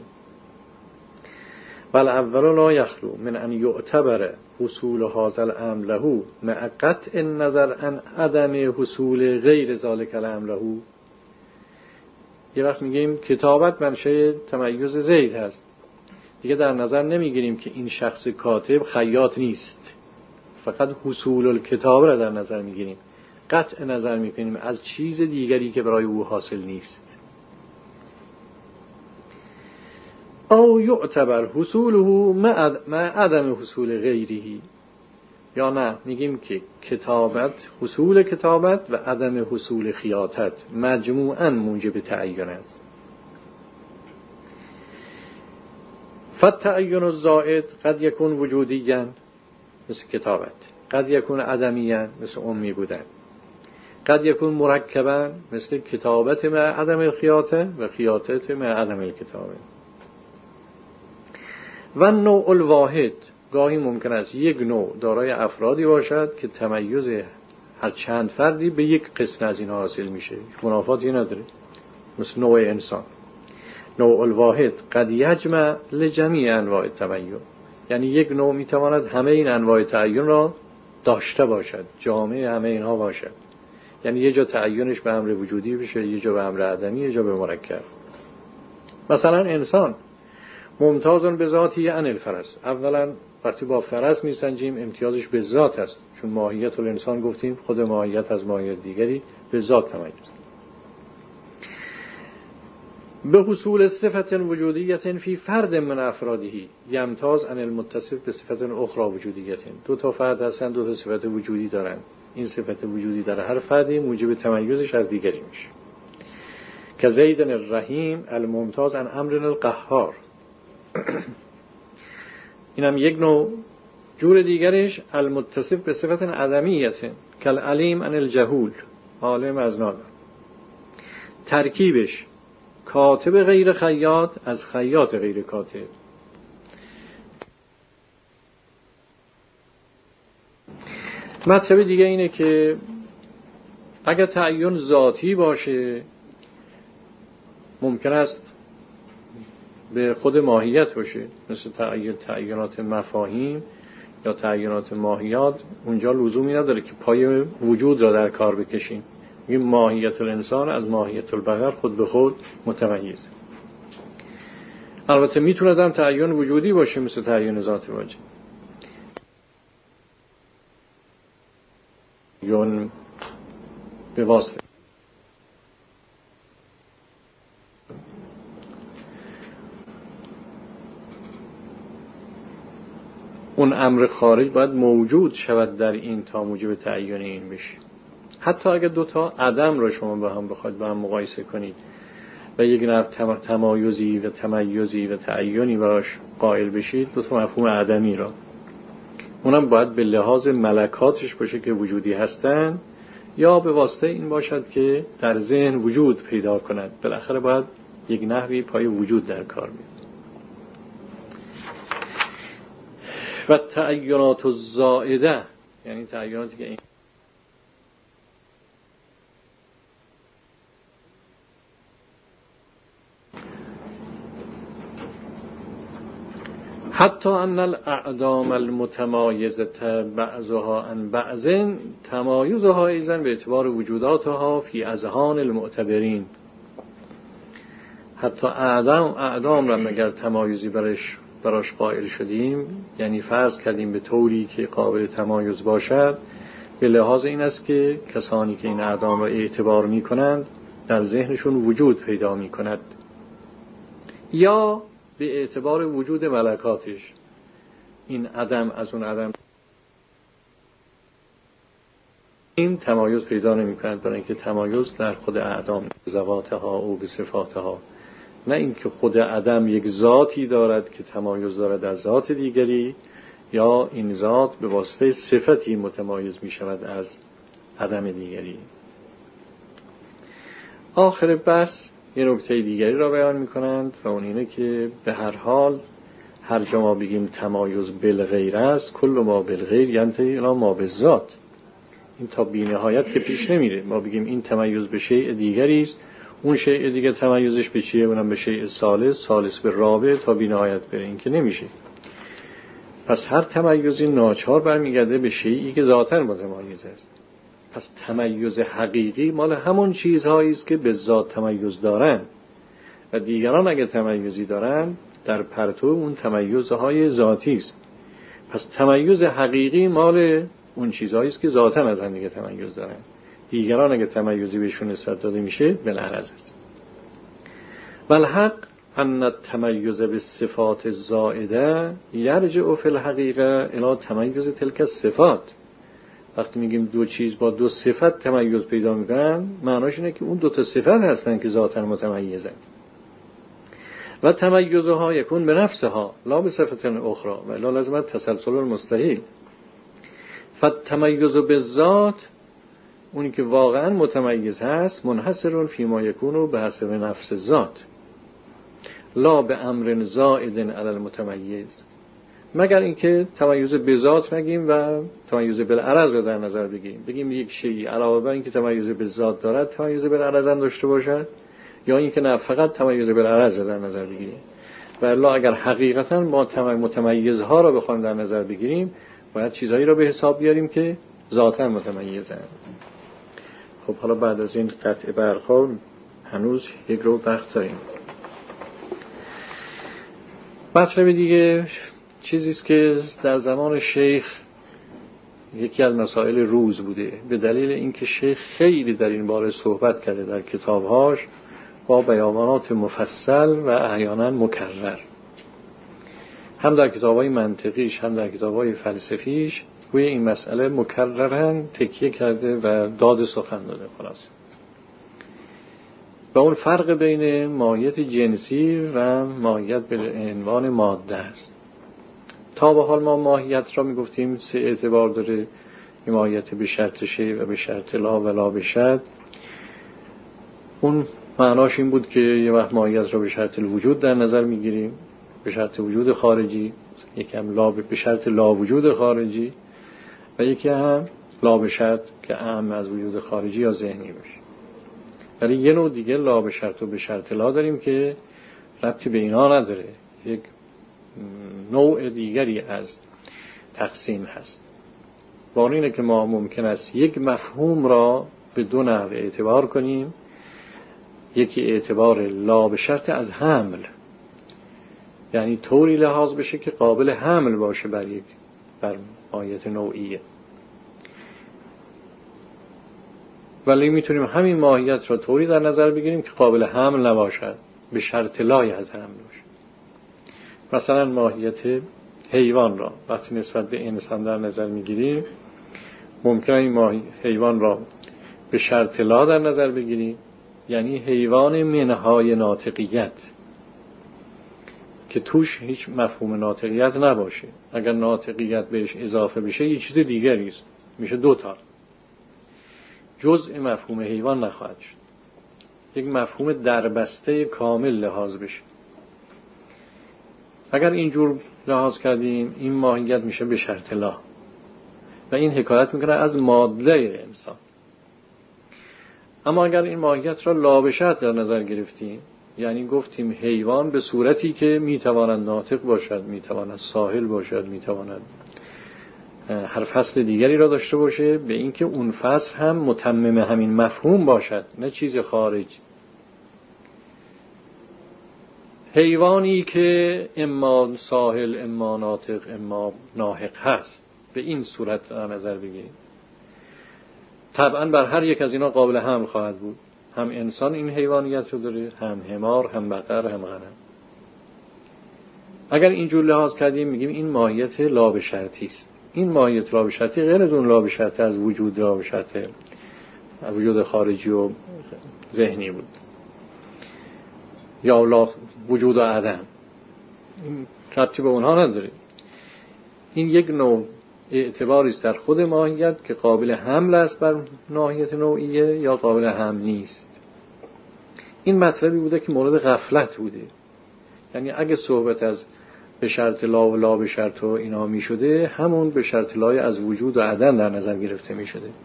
ول اولو لا یخلو من ان یعتبر حصول هذا الامر له مع قطع النظر عن عدم حصول غیر ذلک الامر له. یه وقت میگیم کتابت منشأ تمیز زید هست، دیگه در نظر نمیگیریم که این شخص کاتب خیاط نیست، فقط حصول الکتاب را در نظر میگیریم، قطع نظر میکنیم از چیز دیگری که برای او حاصل نیست. او یعتبر حصوله مع عدم حصول غیره، یا نه میگیم که کتابت، حصول کتابت و عدم حصول خیاطت مجموعاً موجب تعین است. فتعین الزائد قد یکون وجودیاً مثل کتابت، قد یکون عدمیاً مثل امی بودن، قد یکون مرکباً مثل کتابت مع عدم الخیاطه و خیاطت مع عدم الکتابه. و نوع الواحد گاهی ممکن است یک نوع دارای افرادی باشد که تمیز هر چند فردی به یک قسم از اینها حاصل میشه، منافاتی نداره، مثل نوع انسان. نوع الواحد قد یجمع لجمیع انواع التمایز، یعنی یک نوع میتواند همه این انواع تعین را داشته باشد، جامعه همه اینها باشد، یعنی یه جا تعینش به امر وجودی بشه، یه جا به امر عدمی، یه جا به مرکب. مثلا انسان ممتاز به ذاتی عن الفرس، اولا وقتی با فرس میسنجیم امتیازش به ذات است، چون ماهیت الانسان گفتیم خود ماهیت از ماهیت دیگری به ذات تمایز. به حصول صفت وجودیت فی فرد من افراده یمتاز عن المتصف به صفت اخرى وجودیت. دو تا فرد هستن، دو تا صفت وجودی دارن، این صفت وجودی در هر فردی موجب تمایزش از دیگری میشه. که زید الرحیم الممتاز عن امر القهار. اینم یک نوع. جور دیگرش المتصف به صفت عدمیت کل علیم عن الجهول، عالم از نادان. ترکیبش کاتب غیر خیاط از خیاط غیر کاتب. مطلب دیگه اینه که اگر تعین ذاتی باشه ممکن است به خود ماهیت باشه، مثل تعینات مفاهیم یا تعینات ماهیات، اونجا لزومی نداره که پای وجود را در کار بکشیم. میگیم ماهیت الانسان از ماهیت البقر خود به خود متمیز. البته میتونه هم تعین وجودی باشه مثل تعین ذاتی باشه، یا به واسطه اون امر خارج باید موجود شود در این تا موجب تعین این بشه. حتی اگر دوتا عدم را شما با هم بخواید با هم مقایسه کنید و یک نوع تمایزی و تمیزی و تعینی براش قائل بشید، دوتا مفهوم عدمی را، اونم باید به لحاظ ملکاتش باشه که وجودی هستن، یا به واسطه این باشد که در ذهن وجود پیدا کند. بالاخره باید یک نحوی پای وجود در کار بیاد. و تعینات الزائده، یعنی تعیناتی که این حتی ان الاعدام المتمایزه بعضها عن بعض تمایزها ایضا به اعتبار وجوداتها فی اذهان المعتبرین. حتی اعدام را مگر تمایزی براش قائل شدیم، یعنی فرض کردیم به طوری که قابل تمایز باشد، به لحاظ این است که کسانی که این اعدام را اعتبار می کنند در ذهنشون وجود پیدا می کند، یا به اعتبار وجود ملکاتش این عدم از اون عدم این تمایز پیدا نمی کند، برای اینکه تمایز در خود اعدام ذواتها او به صفاتها، نه اینکه خود عدم یک ذاتی دارد که تمایز دارد از ذات دیگری، یا این ذات به واسطه صفتی متمایز می شود از عدم دیگری. آخر بحث یه نکته دیگری را بیان می کنند و اون اینه که به هر حال هر جا ما بگیم تمایز بالغیر است، کل ما بالغیر ینتهی الی ما بالذات، این تا بی نهایت که پیش نمیره. ما بگیم این تمایز به شیء دیگری است، اون شیء دیگر تمایزش به چیه؟ اونم به شیء ثالث به رابع تا بی نهایت بره، این که نمیشه. پس هر تمایزی ناچار برمیگرده به شیئی که ذاتاً متمایز است. پس تمایز حقیقی مال همون چیزهایی است که به ذات تمایز دارن و دیگران اگر تمایزی دارن در پرتو اون تمایزهای ذاتی است. پس تمایز حقیقی مال اون چیزهایی است که ذاتاً از هم دیگه تمایز دارن، دیگران اگر تمایزی بهشون نسبت داده میشه بالعرض است. والحق ان التمایز بالصفات الزائده یرجع فی الحقیقه الی تمایز تلک الصفات. وقتی میگیم دو چیز با دو صفت تمایز پیدا میکنن، معناش اینه که اون دو تا صفت هستن که ذاتاً متمایزن. و تمیزها یکون به نفسها لا به صفت اخرى و الا لازم تسلسل المستحیل. فالتمیز بالذات، اونی که واقعا متمیز هست، منحصر فیما یکون به حسب نفس ذات لا به امر زائد علی المتمیز، مگر اینکه تمیز به ذات نگیم و تمیز بالعرض رو در نظر بگیم یک شیء علاوه بر اینکه تمیز به ذات دارد تمیز بالعرض هم داشته باشد، یا اینکه نه فقط تمیز بالعرض رو در نظر بگیریم. و الا اگر حقیقتا ما متمیزها رو بخوایم در نظر بگیریم باید چیزایی رو به حساب بیاریم که ذاتاً متمیزند. خب حالا بعد از این قطع برخا هنوز یک رو وقت داریم. مطلب دیگه چیزی است که در زمان شیخ یکی از مسائل روز بوده، به دلیل اینکه شیخ خیلی در این باره صحبت کرده در کتابهاش با بیانات مفصل و احیانا مکرر، هم در کتاب‌های منطقیش هم در کتاب‌های فلسفیش روی این مسئله مکررن تکیه کرده و داد سخن داده. خلاص و اون فرق بین ماهیت جنسی و ماهیت به عنوان ماده است. تا به حال ما ماهیت را میگفتیم سه اعتبار داره، ماهیت به شرط شیء و به شرط لا و لا به شرط. اون معناش این بود که یه وقت ماهیت را به شرط الوجود در نظر میگیریم، به شرط وجود خارجی، یکی هم لا به شرط لا وجود خارجی و یکی هم لا به شرط که اعم از وجود خارجی یا ذهنی باشه. ولی یه نوع دیگه لا به شرط و به شرط لا داریم که ربطی به اینا نداره، یک نوع دیگری از تقسیم هست. با اینه که ما ممکن است یک مفهوم را به دو نحو اعتبار کنیم، یکی اعتبار لا به شرط از حمل، یعنی طوری لحاظ بشه که قابل حمل باشه بر ماهیت نوعیه، ولی میتونیم همین ماهیت را طوری در نظر بگیریم که قابل حمل نباشد، به شرط لای از حمل باشه. مثلا ماهیت حیوان را وقتی نسبت به انسان در نظر میگیریم ممکنه این حیوان را به شرط لا در نظر بگیریم، یعنی حیوان منهای ناطقیت که توش هیچ مفهوم ناطقیت نباشه. اگر ناطقیت بهش اضافه بشه یه چیز دیگری است، میشه دوتا، جزء مفهوم حیوان نخواهد شد، یک مفهوم دربسته کامل لحاظ بشه. اگر اینجور لحاظ کردیم این ماهیت میشه به شرط لا و این حکایت میکنه از ماده انسان. اما اگر این ماهیت را لا به شرط در نظر گرفتیم، یعنی گفتیم حیوان به صورتی که میتواند ناطق باشد، میتواند ساحل باشد، میتواند هر فصل دیگری را داشته باشه، به اینکه اون فصل هم متمم همین مفهوم باشد، نه چیز خارج. حیوانی که اما ساحل اما ناطق اما ناحق هست، به این صورت در نظر بگیریم، طبعا بر هر یک از اینا قابل حمل خواهد بود. هم انسان این حیوانیت رو داره، هم حمار، هم بقر، هم غنم. اگر اینجور لحاظ کردیم میگیم این ماهیت لا به شرطی است. این ماهیت لا به شرطی غیر از اون لا به شرطی از وجود لا به شرطی از وجود خارجی و ذهنی بود، یا لا وجود و عدم، این ربطی به اونها نداره. این یک نوع اعتباری است در خود ماهیت که قابل حمل است بر ناحیت نوعیه یا قابل حمل نیست. این مطلبی بوده که مورد غفلت بوده، یعنی اگه صحبت از به شرط لا و لا به شرط و اینا می شده، همون به شرط لای از وجود و عدم در نظر گرفته می شده.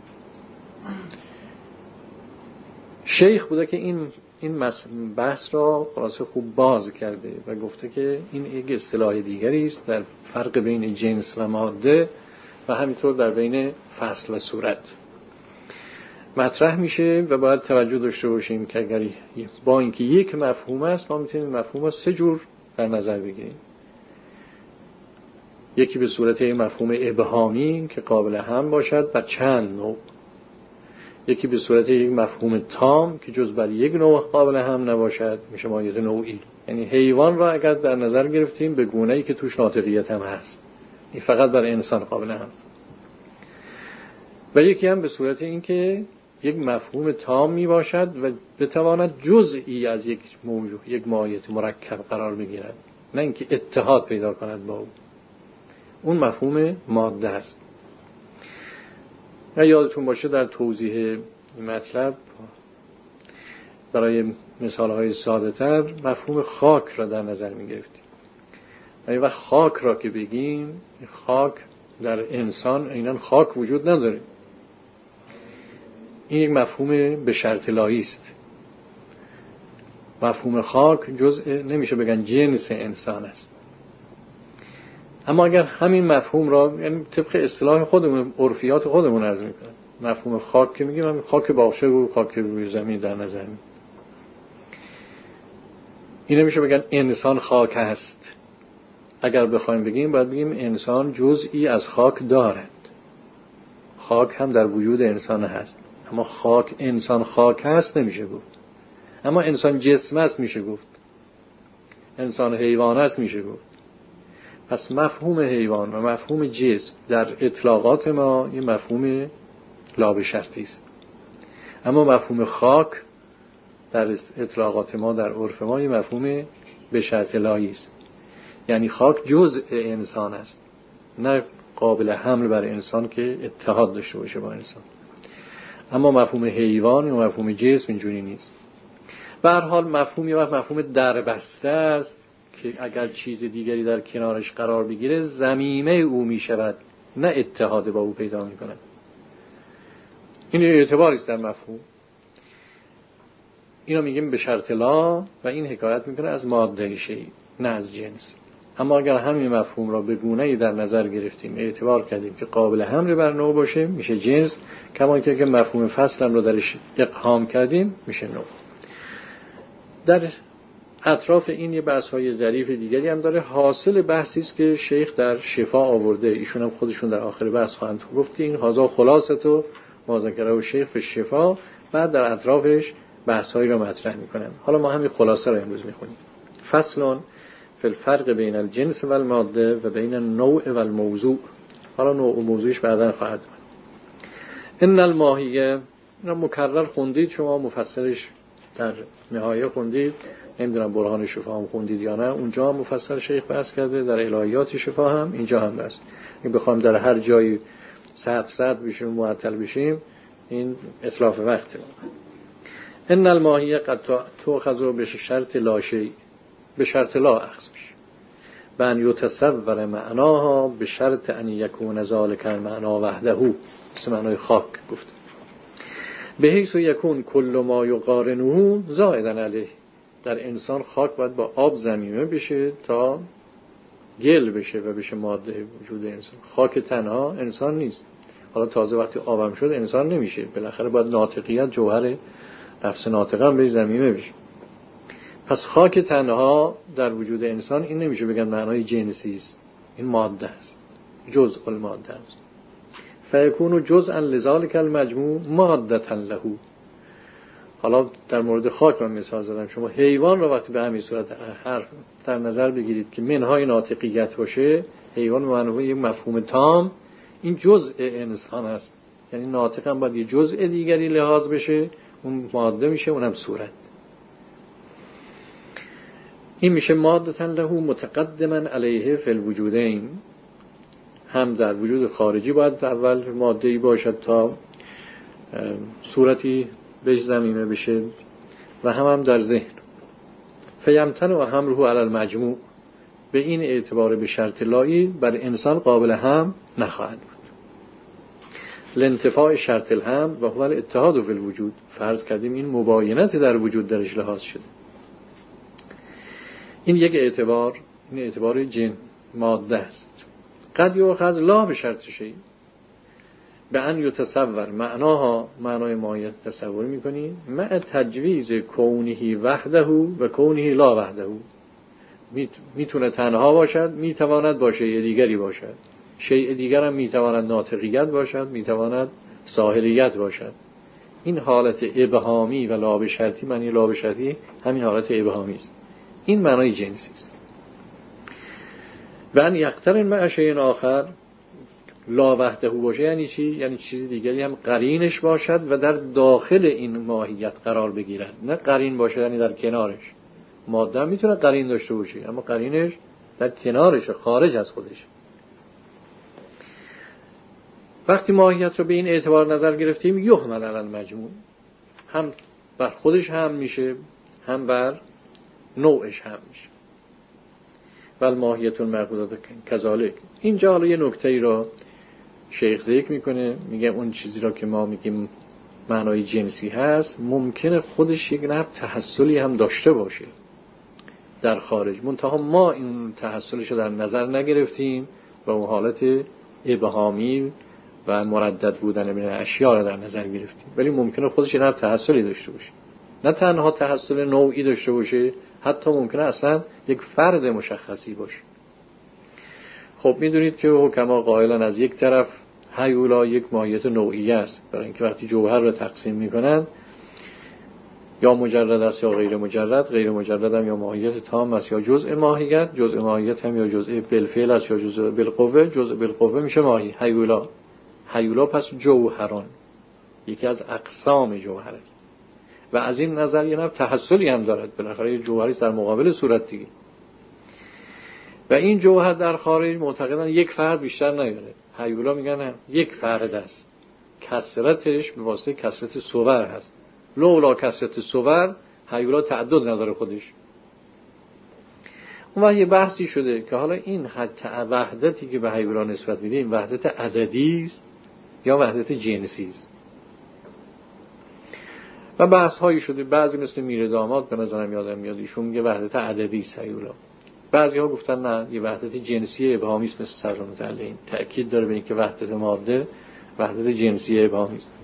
شیخ بوده که این بحث را خلاصه خوب باز کرده و گفته که این یک اصطلاح دیگری است در فرق بین جنس و ماده و همینطور در بین فصل و صورت مطرح میشه و باید توجه داشته باشیم که اگر با اینکه یک مفهوم است ما میتونیم مفهوم را سه جور در نظر بگیریم. یکی به صورت مفهوم ابهامی که قابل حمل باشد بر چند نوع، یکی به صورت یک مفهوم تام که جز بر یک نوع قابل حمل نباشد، میشه ماهیت نوعی. یعنی حیوان را اگر در نظر گرفتیم به گونه‌ای که توش ناطقیت هم هست، این فقط بر انسان قابل حمل. و یکی هم به صورت این که یک مفهوم تام می باشد و بتواند جزئی از یک موضوع، یک ماهیت مرکب قرار بگیرد، نه اینکه اتحاد پیدا کند با او. اون مفهوم ماده است. و یادتون باشه در توضیح این مطلب برای مثالهای ساده تر مفهوم خاک را در نظر می گرفتیم. و خاک را که بگیم، خاک در انسان عیناً خاک وجود نداره. این یک مفهوم به شرط الهی است. مفهوم خاک جزء، نمیشه بگن جنس انسان است. اما اگر همین مفهوم را، یعنی طبق اصطلاح خودمون، عرفیات خودمون عرض میکنم، مفهوم خاک که میگیم همین خاک باشه و خاک روی زمین در نظر میگیریم. این نمیشه بگن انسان خاک است. اگر بخوایم بگیم باید بگیم انسان جزئی از خاک دارد. خاک هم در وجود انسان هست. اما خاک، انسان خاک هست نمیشه گفت. اما انسان جسم است میشه گفت. انسان حیوان است میشه گفت. پس مفهوم حیوان و مفهوم جسم در اطلاقات ما یه مفهوم لا به شرطی است. اما مفهوم خاک در اطلاقات ما، در عرف ما، یه مفهوم به شرط الهی است. یعنی خاک جزء انسان است، نه قابل حمل بر انسان که اتحاد داشته باشه با انسان. اما مفهوم حیوان و مفهوم جسم اینجوری نیست. به هر حال مفهوم یه مفهوم دربسته است که اگر چیز دیگری در کنارش قرار بگیره ضمیمه او می شود، نه اتحاد با او پیدا می کند. این اعتباری است در مفهوم. اینو میگیم به شرط لا و این حکایت میکنه از ماده شیء، نه از جنس. اما اگر همین مفهوم را به گونه‌ای در نظر گرفتیم، اعتبار کردیم که قابل حمل بر نوع باشه، میشه جنس. کما که مفهوم فصل هم رو درش اقحام کردیم، میشه نوع. در اطراف این یه بحث‌های ظریف دیگری هم داره. حاصل بحثی است که شیخ در شفا آورده. ایشون هم خودشون در آخر بحث خواهند گفت که این هازا خلاصه ما ذکره و شیخ فی شفا، بعد در اطرافش بحث‌هایی رو مطرح می‌کنن. حالا ما همین خلاصه رو امروز می‌خونیم. فصل فی الفرق بین الجنس و الماده و بین النوع و الموضوع. حالا نوع و موضوعش بعداً خواهد بود. ان الماهیه، اینا مکرر خوندید شما، مفسرش در نهایه خوندید، نمیدونم برهان شفا هم خوندید یا نه، اونجا هم مفسر شیخ بحث کرده، در الهیات شفا هم، اینجا هم بحث. این بخوام در هر جایی ساعت بشیم معطل بشیم، این اتلاف وقته. ان الماهیه قد تؤخذ به شرط لا شیء، به شرط لا اخذ میشه. بن یتصور معناها به شرط ان یکون ذلک المعنى وحده، مثل معنای خاک گفت. به حیث یکون کل ما یقارنه زائدا علیه. در انسان خاک باید با آب ضمیمه بشه تا گل بشه و بشه ماده وجود انسان. خاک تنها انسان نیست. حالا تازه وقتی آبم شد انسان نمیشه، بالاخره باید ناطقیت، جوهر نفس ناطقه هم به ضمیمه بشه. پس خاک تنها در وجود انسان این نمیشه بگن معنای جنسی است، این ماده است، جزء الماده است. فیکون جزءا لذالک المجموع مادة له. حالا در مورد خاک من مثال زدم، شما حیوان رو وقتی به همین صورت حرف در نظر بگیرید که منهای ناطقیت باشه، حیوان معنی یک مفهوم تام، این جزء انسان است. یعنی ناطق هم باید یه جزء دیگری لحاظ بشه، اون ماده میشه، اونم صورت. این میشه مادة له متقدما علیه فی الوجودین. هم در وجود خارجی باید اول ماده‌ای باشد تا صورتی بهش ضمیمه بشه و هم در ذهن. فیمتنع حمله علی المجموع، به این اعتبار به شرط لایی بر انسان قابل حمل نخواهد بود. لانتفاع شرط الحمل و هو الاتحاد فی الوجود. فرض کردیم این مباینت در وجود درش لحاظ شده. این یک اعتبار، این اعتبار ماده است. قد یؤخذ لا به شرط شیء، به ان یتصور معناها، معنای ماهیت تصور میکنی، مع تجویز کونه وحده و کونه لا وحده. میتونه تنها باشد، میتواند با شیء دیگری باشد. شیء دیگر هم میتواند ناطقیت باشد، میتواند ظاهریت باشد. این حالت ابهامی و لا به شرطی، معنی لا به شرطی همین حالت ابهامی است. این معنای جنسی است. و ان یقترن مع شیء آخر، لا وحده باشه یعنی چی؟ یعنی چیز دیگری هم قرینش باشد و در داخل این ماهیت قرار بگیرد. نه قرین باشه یعنی در کنارش. ماده هم میتونه قرین داشته باشه اما قرینش در کنارش، خارج از خودش. وقتی ماهیت رو به این اعتبار نظر گرفتیم یحمل علی المجموع، هم بر خودش هم میشه هم بر نوعش هم میشه. بل ماهیت المعقولات کذالک. اینجا حالا یه نکته‌ای را شیخ ذکر میکنه، میگه اون چیزی را که ما میگیم معنای جنسی هست ممکنه خودش یک نوع تحصلی هم داشته باشه در خارج، منتها ما این تحصلش رو در نظر نگرفتیم و اون حالت ابهامی و مردد بودن بین اشیاء رو در نظر گرفتیم، ولی ممکنه خودش یه نوع تحصلی داشته باشه، نه تنها تحصل نوعی داشته باشه، حتی ممکنه اصلا یک فرد مشخصی باشه. خب میدونید که حکما قائلن از یک طرف هیولا یک ماهیت نوعی است، برای اینکه وقتی جوهر رو تقسیم میکنن یا مجرد است یا غیر مجرد، غیر مجرد هم یا ماهیت تام است یا جزء ماهیت، جزء ماهیت هم یا جزء بالفعل است یا جزء بالقوه، جزء بالقوه میشه ماهی هیولا. هیولا پس جوهران، یکی از اقسام جوهر است و از این نظر یه نوع تحصلی هم دارد، بالاخره یه جوهری در مقابل صورت دیگه. و این جوهر در خارج معتقدن یک فرد بیشتر نیاره. هیولا میگن یک فرد است، کثرتش به واسطه کثرت صور هست، لولا کثرت صور هیولا تعدد نداره خودش. اون یه بحثی شده که حالا این وحدتی که به هیولا نسبت میدیم وحدت عددی است یا وحدت جنسی است. و بحث هایی شده، بعضی مثل میر داماد به نظرم یادم میاد ایشون میگه وحدت عددی است هیولا، بعضی ها گفتن نه یه وحدت جنسی ابهامی است مثل صدر متعلقین، تأکید داره به اینکه وحدت ماده وحدت جنسی ابهامی است.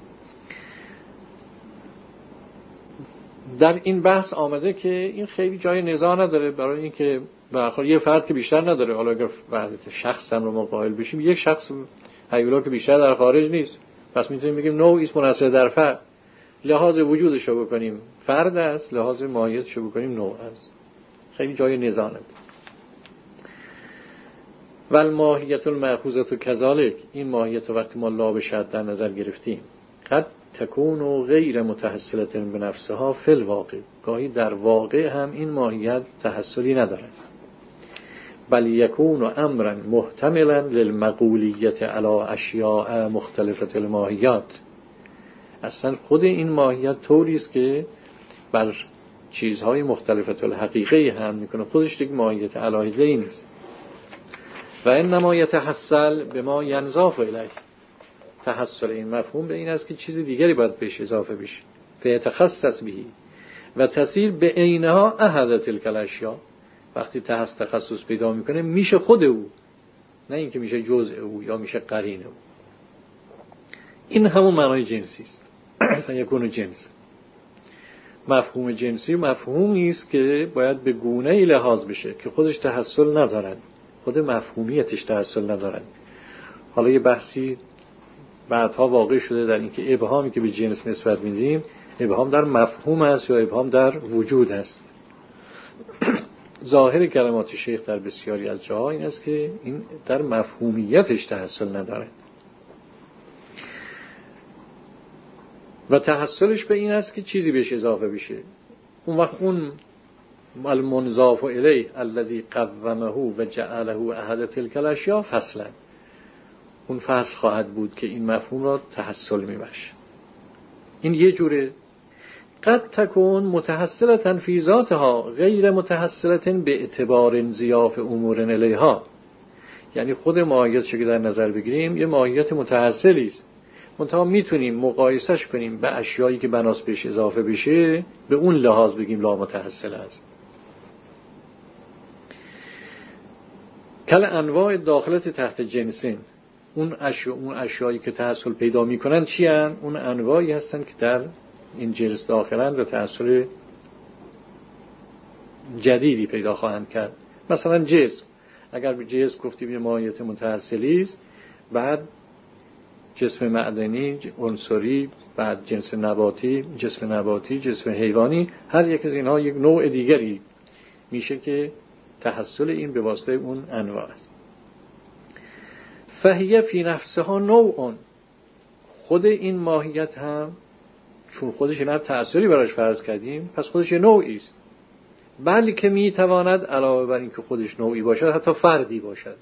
در این بحث آمده که این خیلی جای نزاع نداره، برای اینکه به هر حال یه فرد که بیشتر نداره. حالا اگر وحدت شخص هم رو ما قائل بشیم، یک شخص هیولا که بیشتر در خارج نیست، پس میتونیم بگیم نوعی است منحصر در فرد. لحاظ وجودش رو بکنیم فرد است، لحاظ ماهیتش رو بکنیم نوع است. خیلی جای نزاع نداره. ول ماهیت المأخوذة کذالک. این ماهیت رو وقتی ما لا بشد در نظر گرفتیم قد تکون غیر متحصلة بنفسها فی الواقع. گاهی در واقع هم این ماهیت تحصلی ندارد. بل یکون امرا محتملا للمقولیت علی اشیاء مختلفة الماهیات. اصلا خود این ماهیت طوری است که بر چیزهای مختلفة الحقیقه هم میکنه، خودش یک ماهیت علاهی نیست. و انما یتحصل به ما ینضاف الیه. تحصل این مفهوم به این است که چیز دیگری باید بهش اضافه بشه، فیتخصص به و تصیر به عینها احد تلک الاشیاء. وقتی تخصص پیدا میکنه میشه خود او، نه اینکه میشه جزء او یا میشه قرین او. این همون معنای جنسی است. یکون جنس. مفهوم جنسی مفهومی است که باید به گونه‌ای لحاظ بشه که خودش تحصل ندارد، خود مفهومیتش تحصل ندارد. حالا یه بحثی بعدها واقع شده در اینکه ابهامی که به جنس نسبت میدیم ابهام در مفهوم است یا ابهام در وجود است. ظاهر کلمات شیخ در بسیاری از جاها این است که این در مفهومیتش تحصل ندارد و تحصلش به این است که چیزی بهش اضافه بشه. اون وقت اون المنضاف الیه الذی قومه و جعله احد تلک الاشیاء فصلا، اون فصل خواهد بود که این مفهوم را تحصل میبخشه. این یه جوره. قد تکون متحصلة فی ذاتها غیر متحصلة به اعتبار انضیاف امور الیها. یعنی خود ماهیتش که در نظر بگیریم یه ماهیت متحصلی است، منتها میتونیم مقایسش کنیم به اشیایی که بناس بهش اضافه بشه، به اون لحاظ بگیم لا متحصل است. کل انواع داخلت تحت جنسین. اون اشیایی که تحصل پیدا میکنن چی هستند؟ اون انواعی هستند که در این جنس داخلند و تحصل جدیدی پیدا خواهند کرد. مثلا جسم، اگر به جسم گفتیم یه ماهیت متحصلی است، بعد جسم معدنی، عنصری، بعد جنس نباتی، جسم حیوانی، هر یک از اینها یک نوع دیگری میشه که تحصل این به واسطه اون انواع است. فهیه فی نفسها نوع، خود این ماهیت هم چون خودش این تأثیری براش فرض کردیم پس خودش یه نوعی است، بلکه میتواند علاوه بر این که خودش نوعی باشد حتی فردی باشد.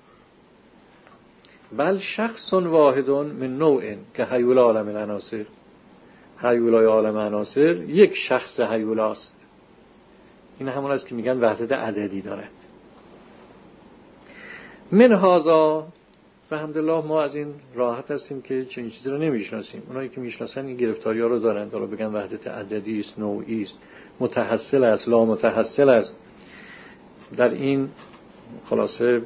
بل شخص واحد من نوع که هیول عالم العناصر، هیولای عالم عناصر یک شخص هیولاست. این همون است که میگن وحدت عددی دارد. من هذا الحمدلله ما از این راحت هستیم که چنین چیزی رو نمیشناسیم. اونایی که میشناسن این گرفتاری ها رو دارن، حالا بگن وحدت عددی است، نوعی است، متحصل است، لا متحصل است. در این خلاصه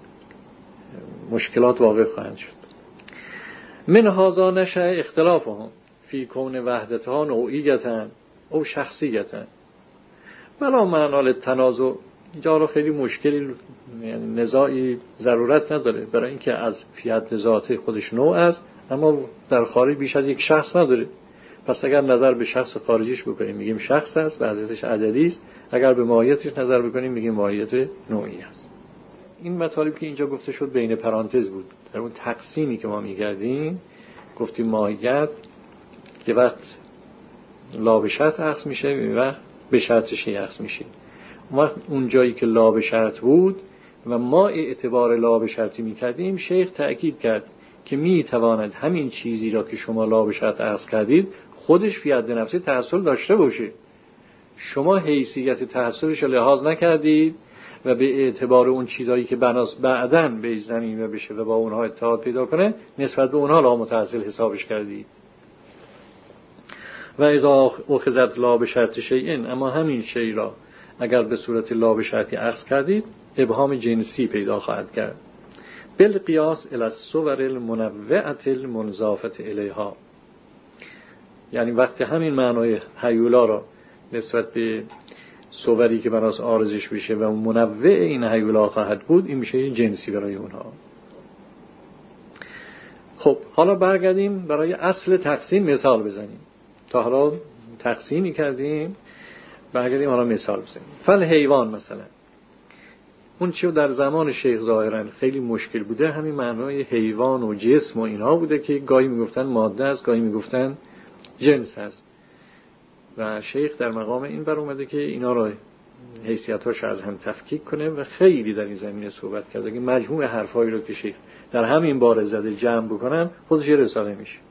مشکلات واقع خواهند شد. من هذا نشأ اختلافهم فی کون وحدتها نوعیتا او شخصیتا ولا معنی للتنازع. اینجا رو خیلی مشکلی، یعنی نزاعی ضرورت نداره، برای اینکه از فی حد ذات خودش نوع است اما در خارج بیش از یک شخص نداره. پس اگر نظر به شخص خارجیش بکنیم میگیم شخص است، وحدتش عددی است. اگر به ماهیتش نظر بکنیم میگیم ماهیت نوعی است. این مطالبی که اینجا گفته شد بین پرانتز بود. در اون تقسیمی که ما می‌کردیم گفتیم ماهیت که وقت لا به شرط عکس میشه و به شرط شی عکس میشه. اون جایی که لا به شرط بود و ما اعتبار لا به شرطی می‌کردیم، شیخ تأکید کرد که می‌تواند همین چیزی را که شما لا به شرط عکس کردید خودش فی حد نفسی تحصل داشته باشه. شما حیثیت تحصلش لحاظ نکردید و به اعتبار اون چیزایی که بناس بعدن به زمینه بشه و با اونها اتحاد پیدا کنه نسبت به اونها لا متحصل حسابش کردید. و اذا اخذت لا به شرط شیئن، اما همین شی را اگر به صورت لا به شرطی عکس کردید ابهام جنسی پیدا خواهد کرد. بالقیاس الی الصور المنوعه المنضافه الیها، یعنی وقتی همین معنای هیولا را نسبت به صوری که بناس عارضش بشه و منوع این هیولا خواهد بود، این میشه یه جنسی برای اونها. خب حالا برگردیم برای اصل تقسیم مثال بزنیم. تا حالا تقسیمی کردیم، برگردیم حالا مثال بزنیم. فل حیوان مثلا، اون چیو در زمان شیخ ظاهرا خیلی مشکل بوده همین معنای حیوان و جسم و اینها بوده که گاهی میگفتن ماده است، گاهی میگفتن جنس است و شیخ در مقام این بر اومده که اینا را حیثیتاش از هم تفکیک کنه و خیلی در این زمینه صحبت کرده که مجموع حرفایی رو که شیخ در همین باره زده جمع بکنن خودش یه رساله میشه.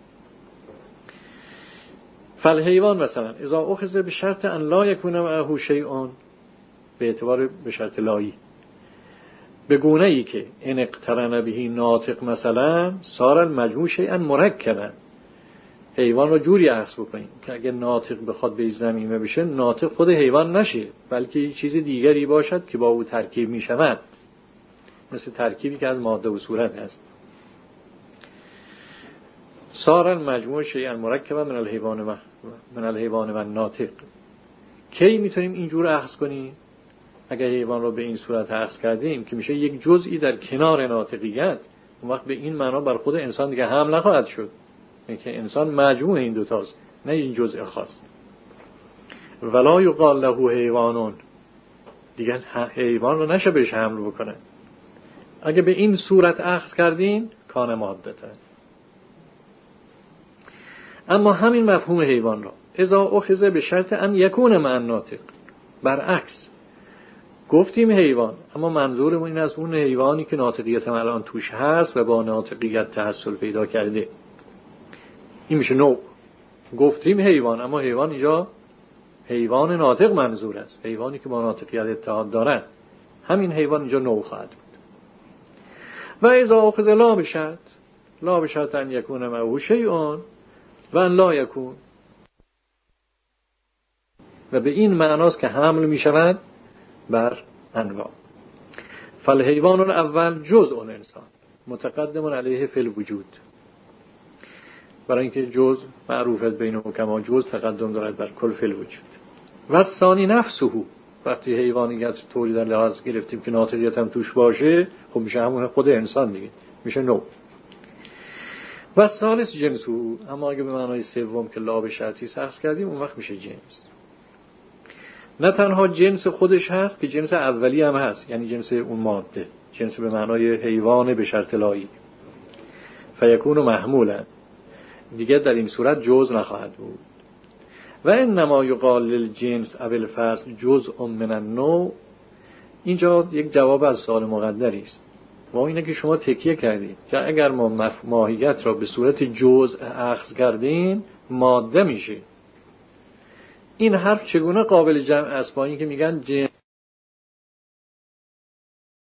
فالحیوان مثلا اذا اخذ به شرط ان لا یکون معه شیء، به اعتبار به شرط لایی، به گونه ای که ان اقترن به ناطق مثلا صار المجموع شیئا مرکبا. حیوان رو جوری عکس بکنیم که اگه ناطق بخواد به زمینه بشه، ناطق خود حیوان نشه بلکه یه چیز دیگری باشد که با او ترکیب می شود، مثل ترکیبی که از ماده و صورت هست. صار المجموع شیئا مرکبا من الحیوان و ناطق. کی میتونیم اینجور عکس کنیم؟ اگه حیوان رو به این صورت عکس کردیم که میشه یک جزئی در کنار ناطقیت، اون وقت به این معنا بر خود انسان دیگه هم نخواهد شد، اینکه انسان مجموع این دوتاست نه این جزء خاص. ولا یقال له حیوانون، دیگه حیوان رو نشه بهش حمل بکنه. اگه به این صورت اخذ کردیم کان مادته. اما همین مفهوم حیوان را اذا اخذ به شرط ان یکون مع ناطق، برعکس گفتیم حیوان اما منظورمون این از اون حیوانی که ناطقیت الان توش هست و با ناطقیت تحصل پیدا کرده، این میشه نوع. گفتیم حیوان اما حیوان اینجا حیوان ناطق منظور است، حیوانی که با ناطقیت اتحاد دارد، همین حیوان اینجا نوع خواهد بود. و اذا اخذ لا بشرط ان یکون معه شیء و ان لا یکون، و به این معناست که حمل می شود بر انواع. فالحیوان الاول جزء انسان متقدم علیه فی الوجود، برای اینکه جزء معروفت بین حکما جزء تقدم دارد بر کل فی الوجود. و ثانی نفسه، وقتی حیوانیت طوری در لحاظ گرفتیم که ناطقیت هم توش باشه، خب میشه همون خود انسان دیگه، میشه نوع. و ثالث جنسه، اما اگه به معنای سوم که لا به شرطی سخص کردیم اون وقت میشه جنس. نه تنها جنس خودش هست که جنس اولی هم هست، یعنی جنس اون ماده، جنس به معنای حیوان به شرط لایی، فیکون محمولا، دیگه در این صورت جزء نخواهد بود. و انما یقال للجنس او الفصل جزء من النوع، اینجا یک جواب از سوال مقدری است. و اینه که شما تکیه کردید که اگر ما ماهیت را به صورت جزء اخذ کردیم ماده میشه. این حرف چگونه قابل جمع است با این که میگن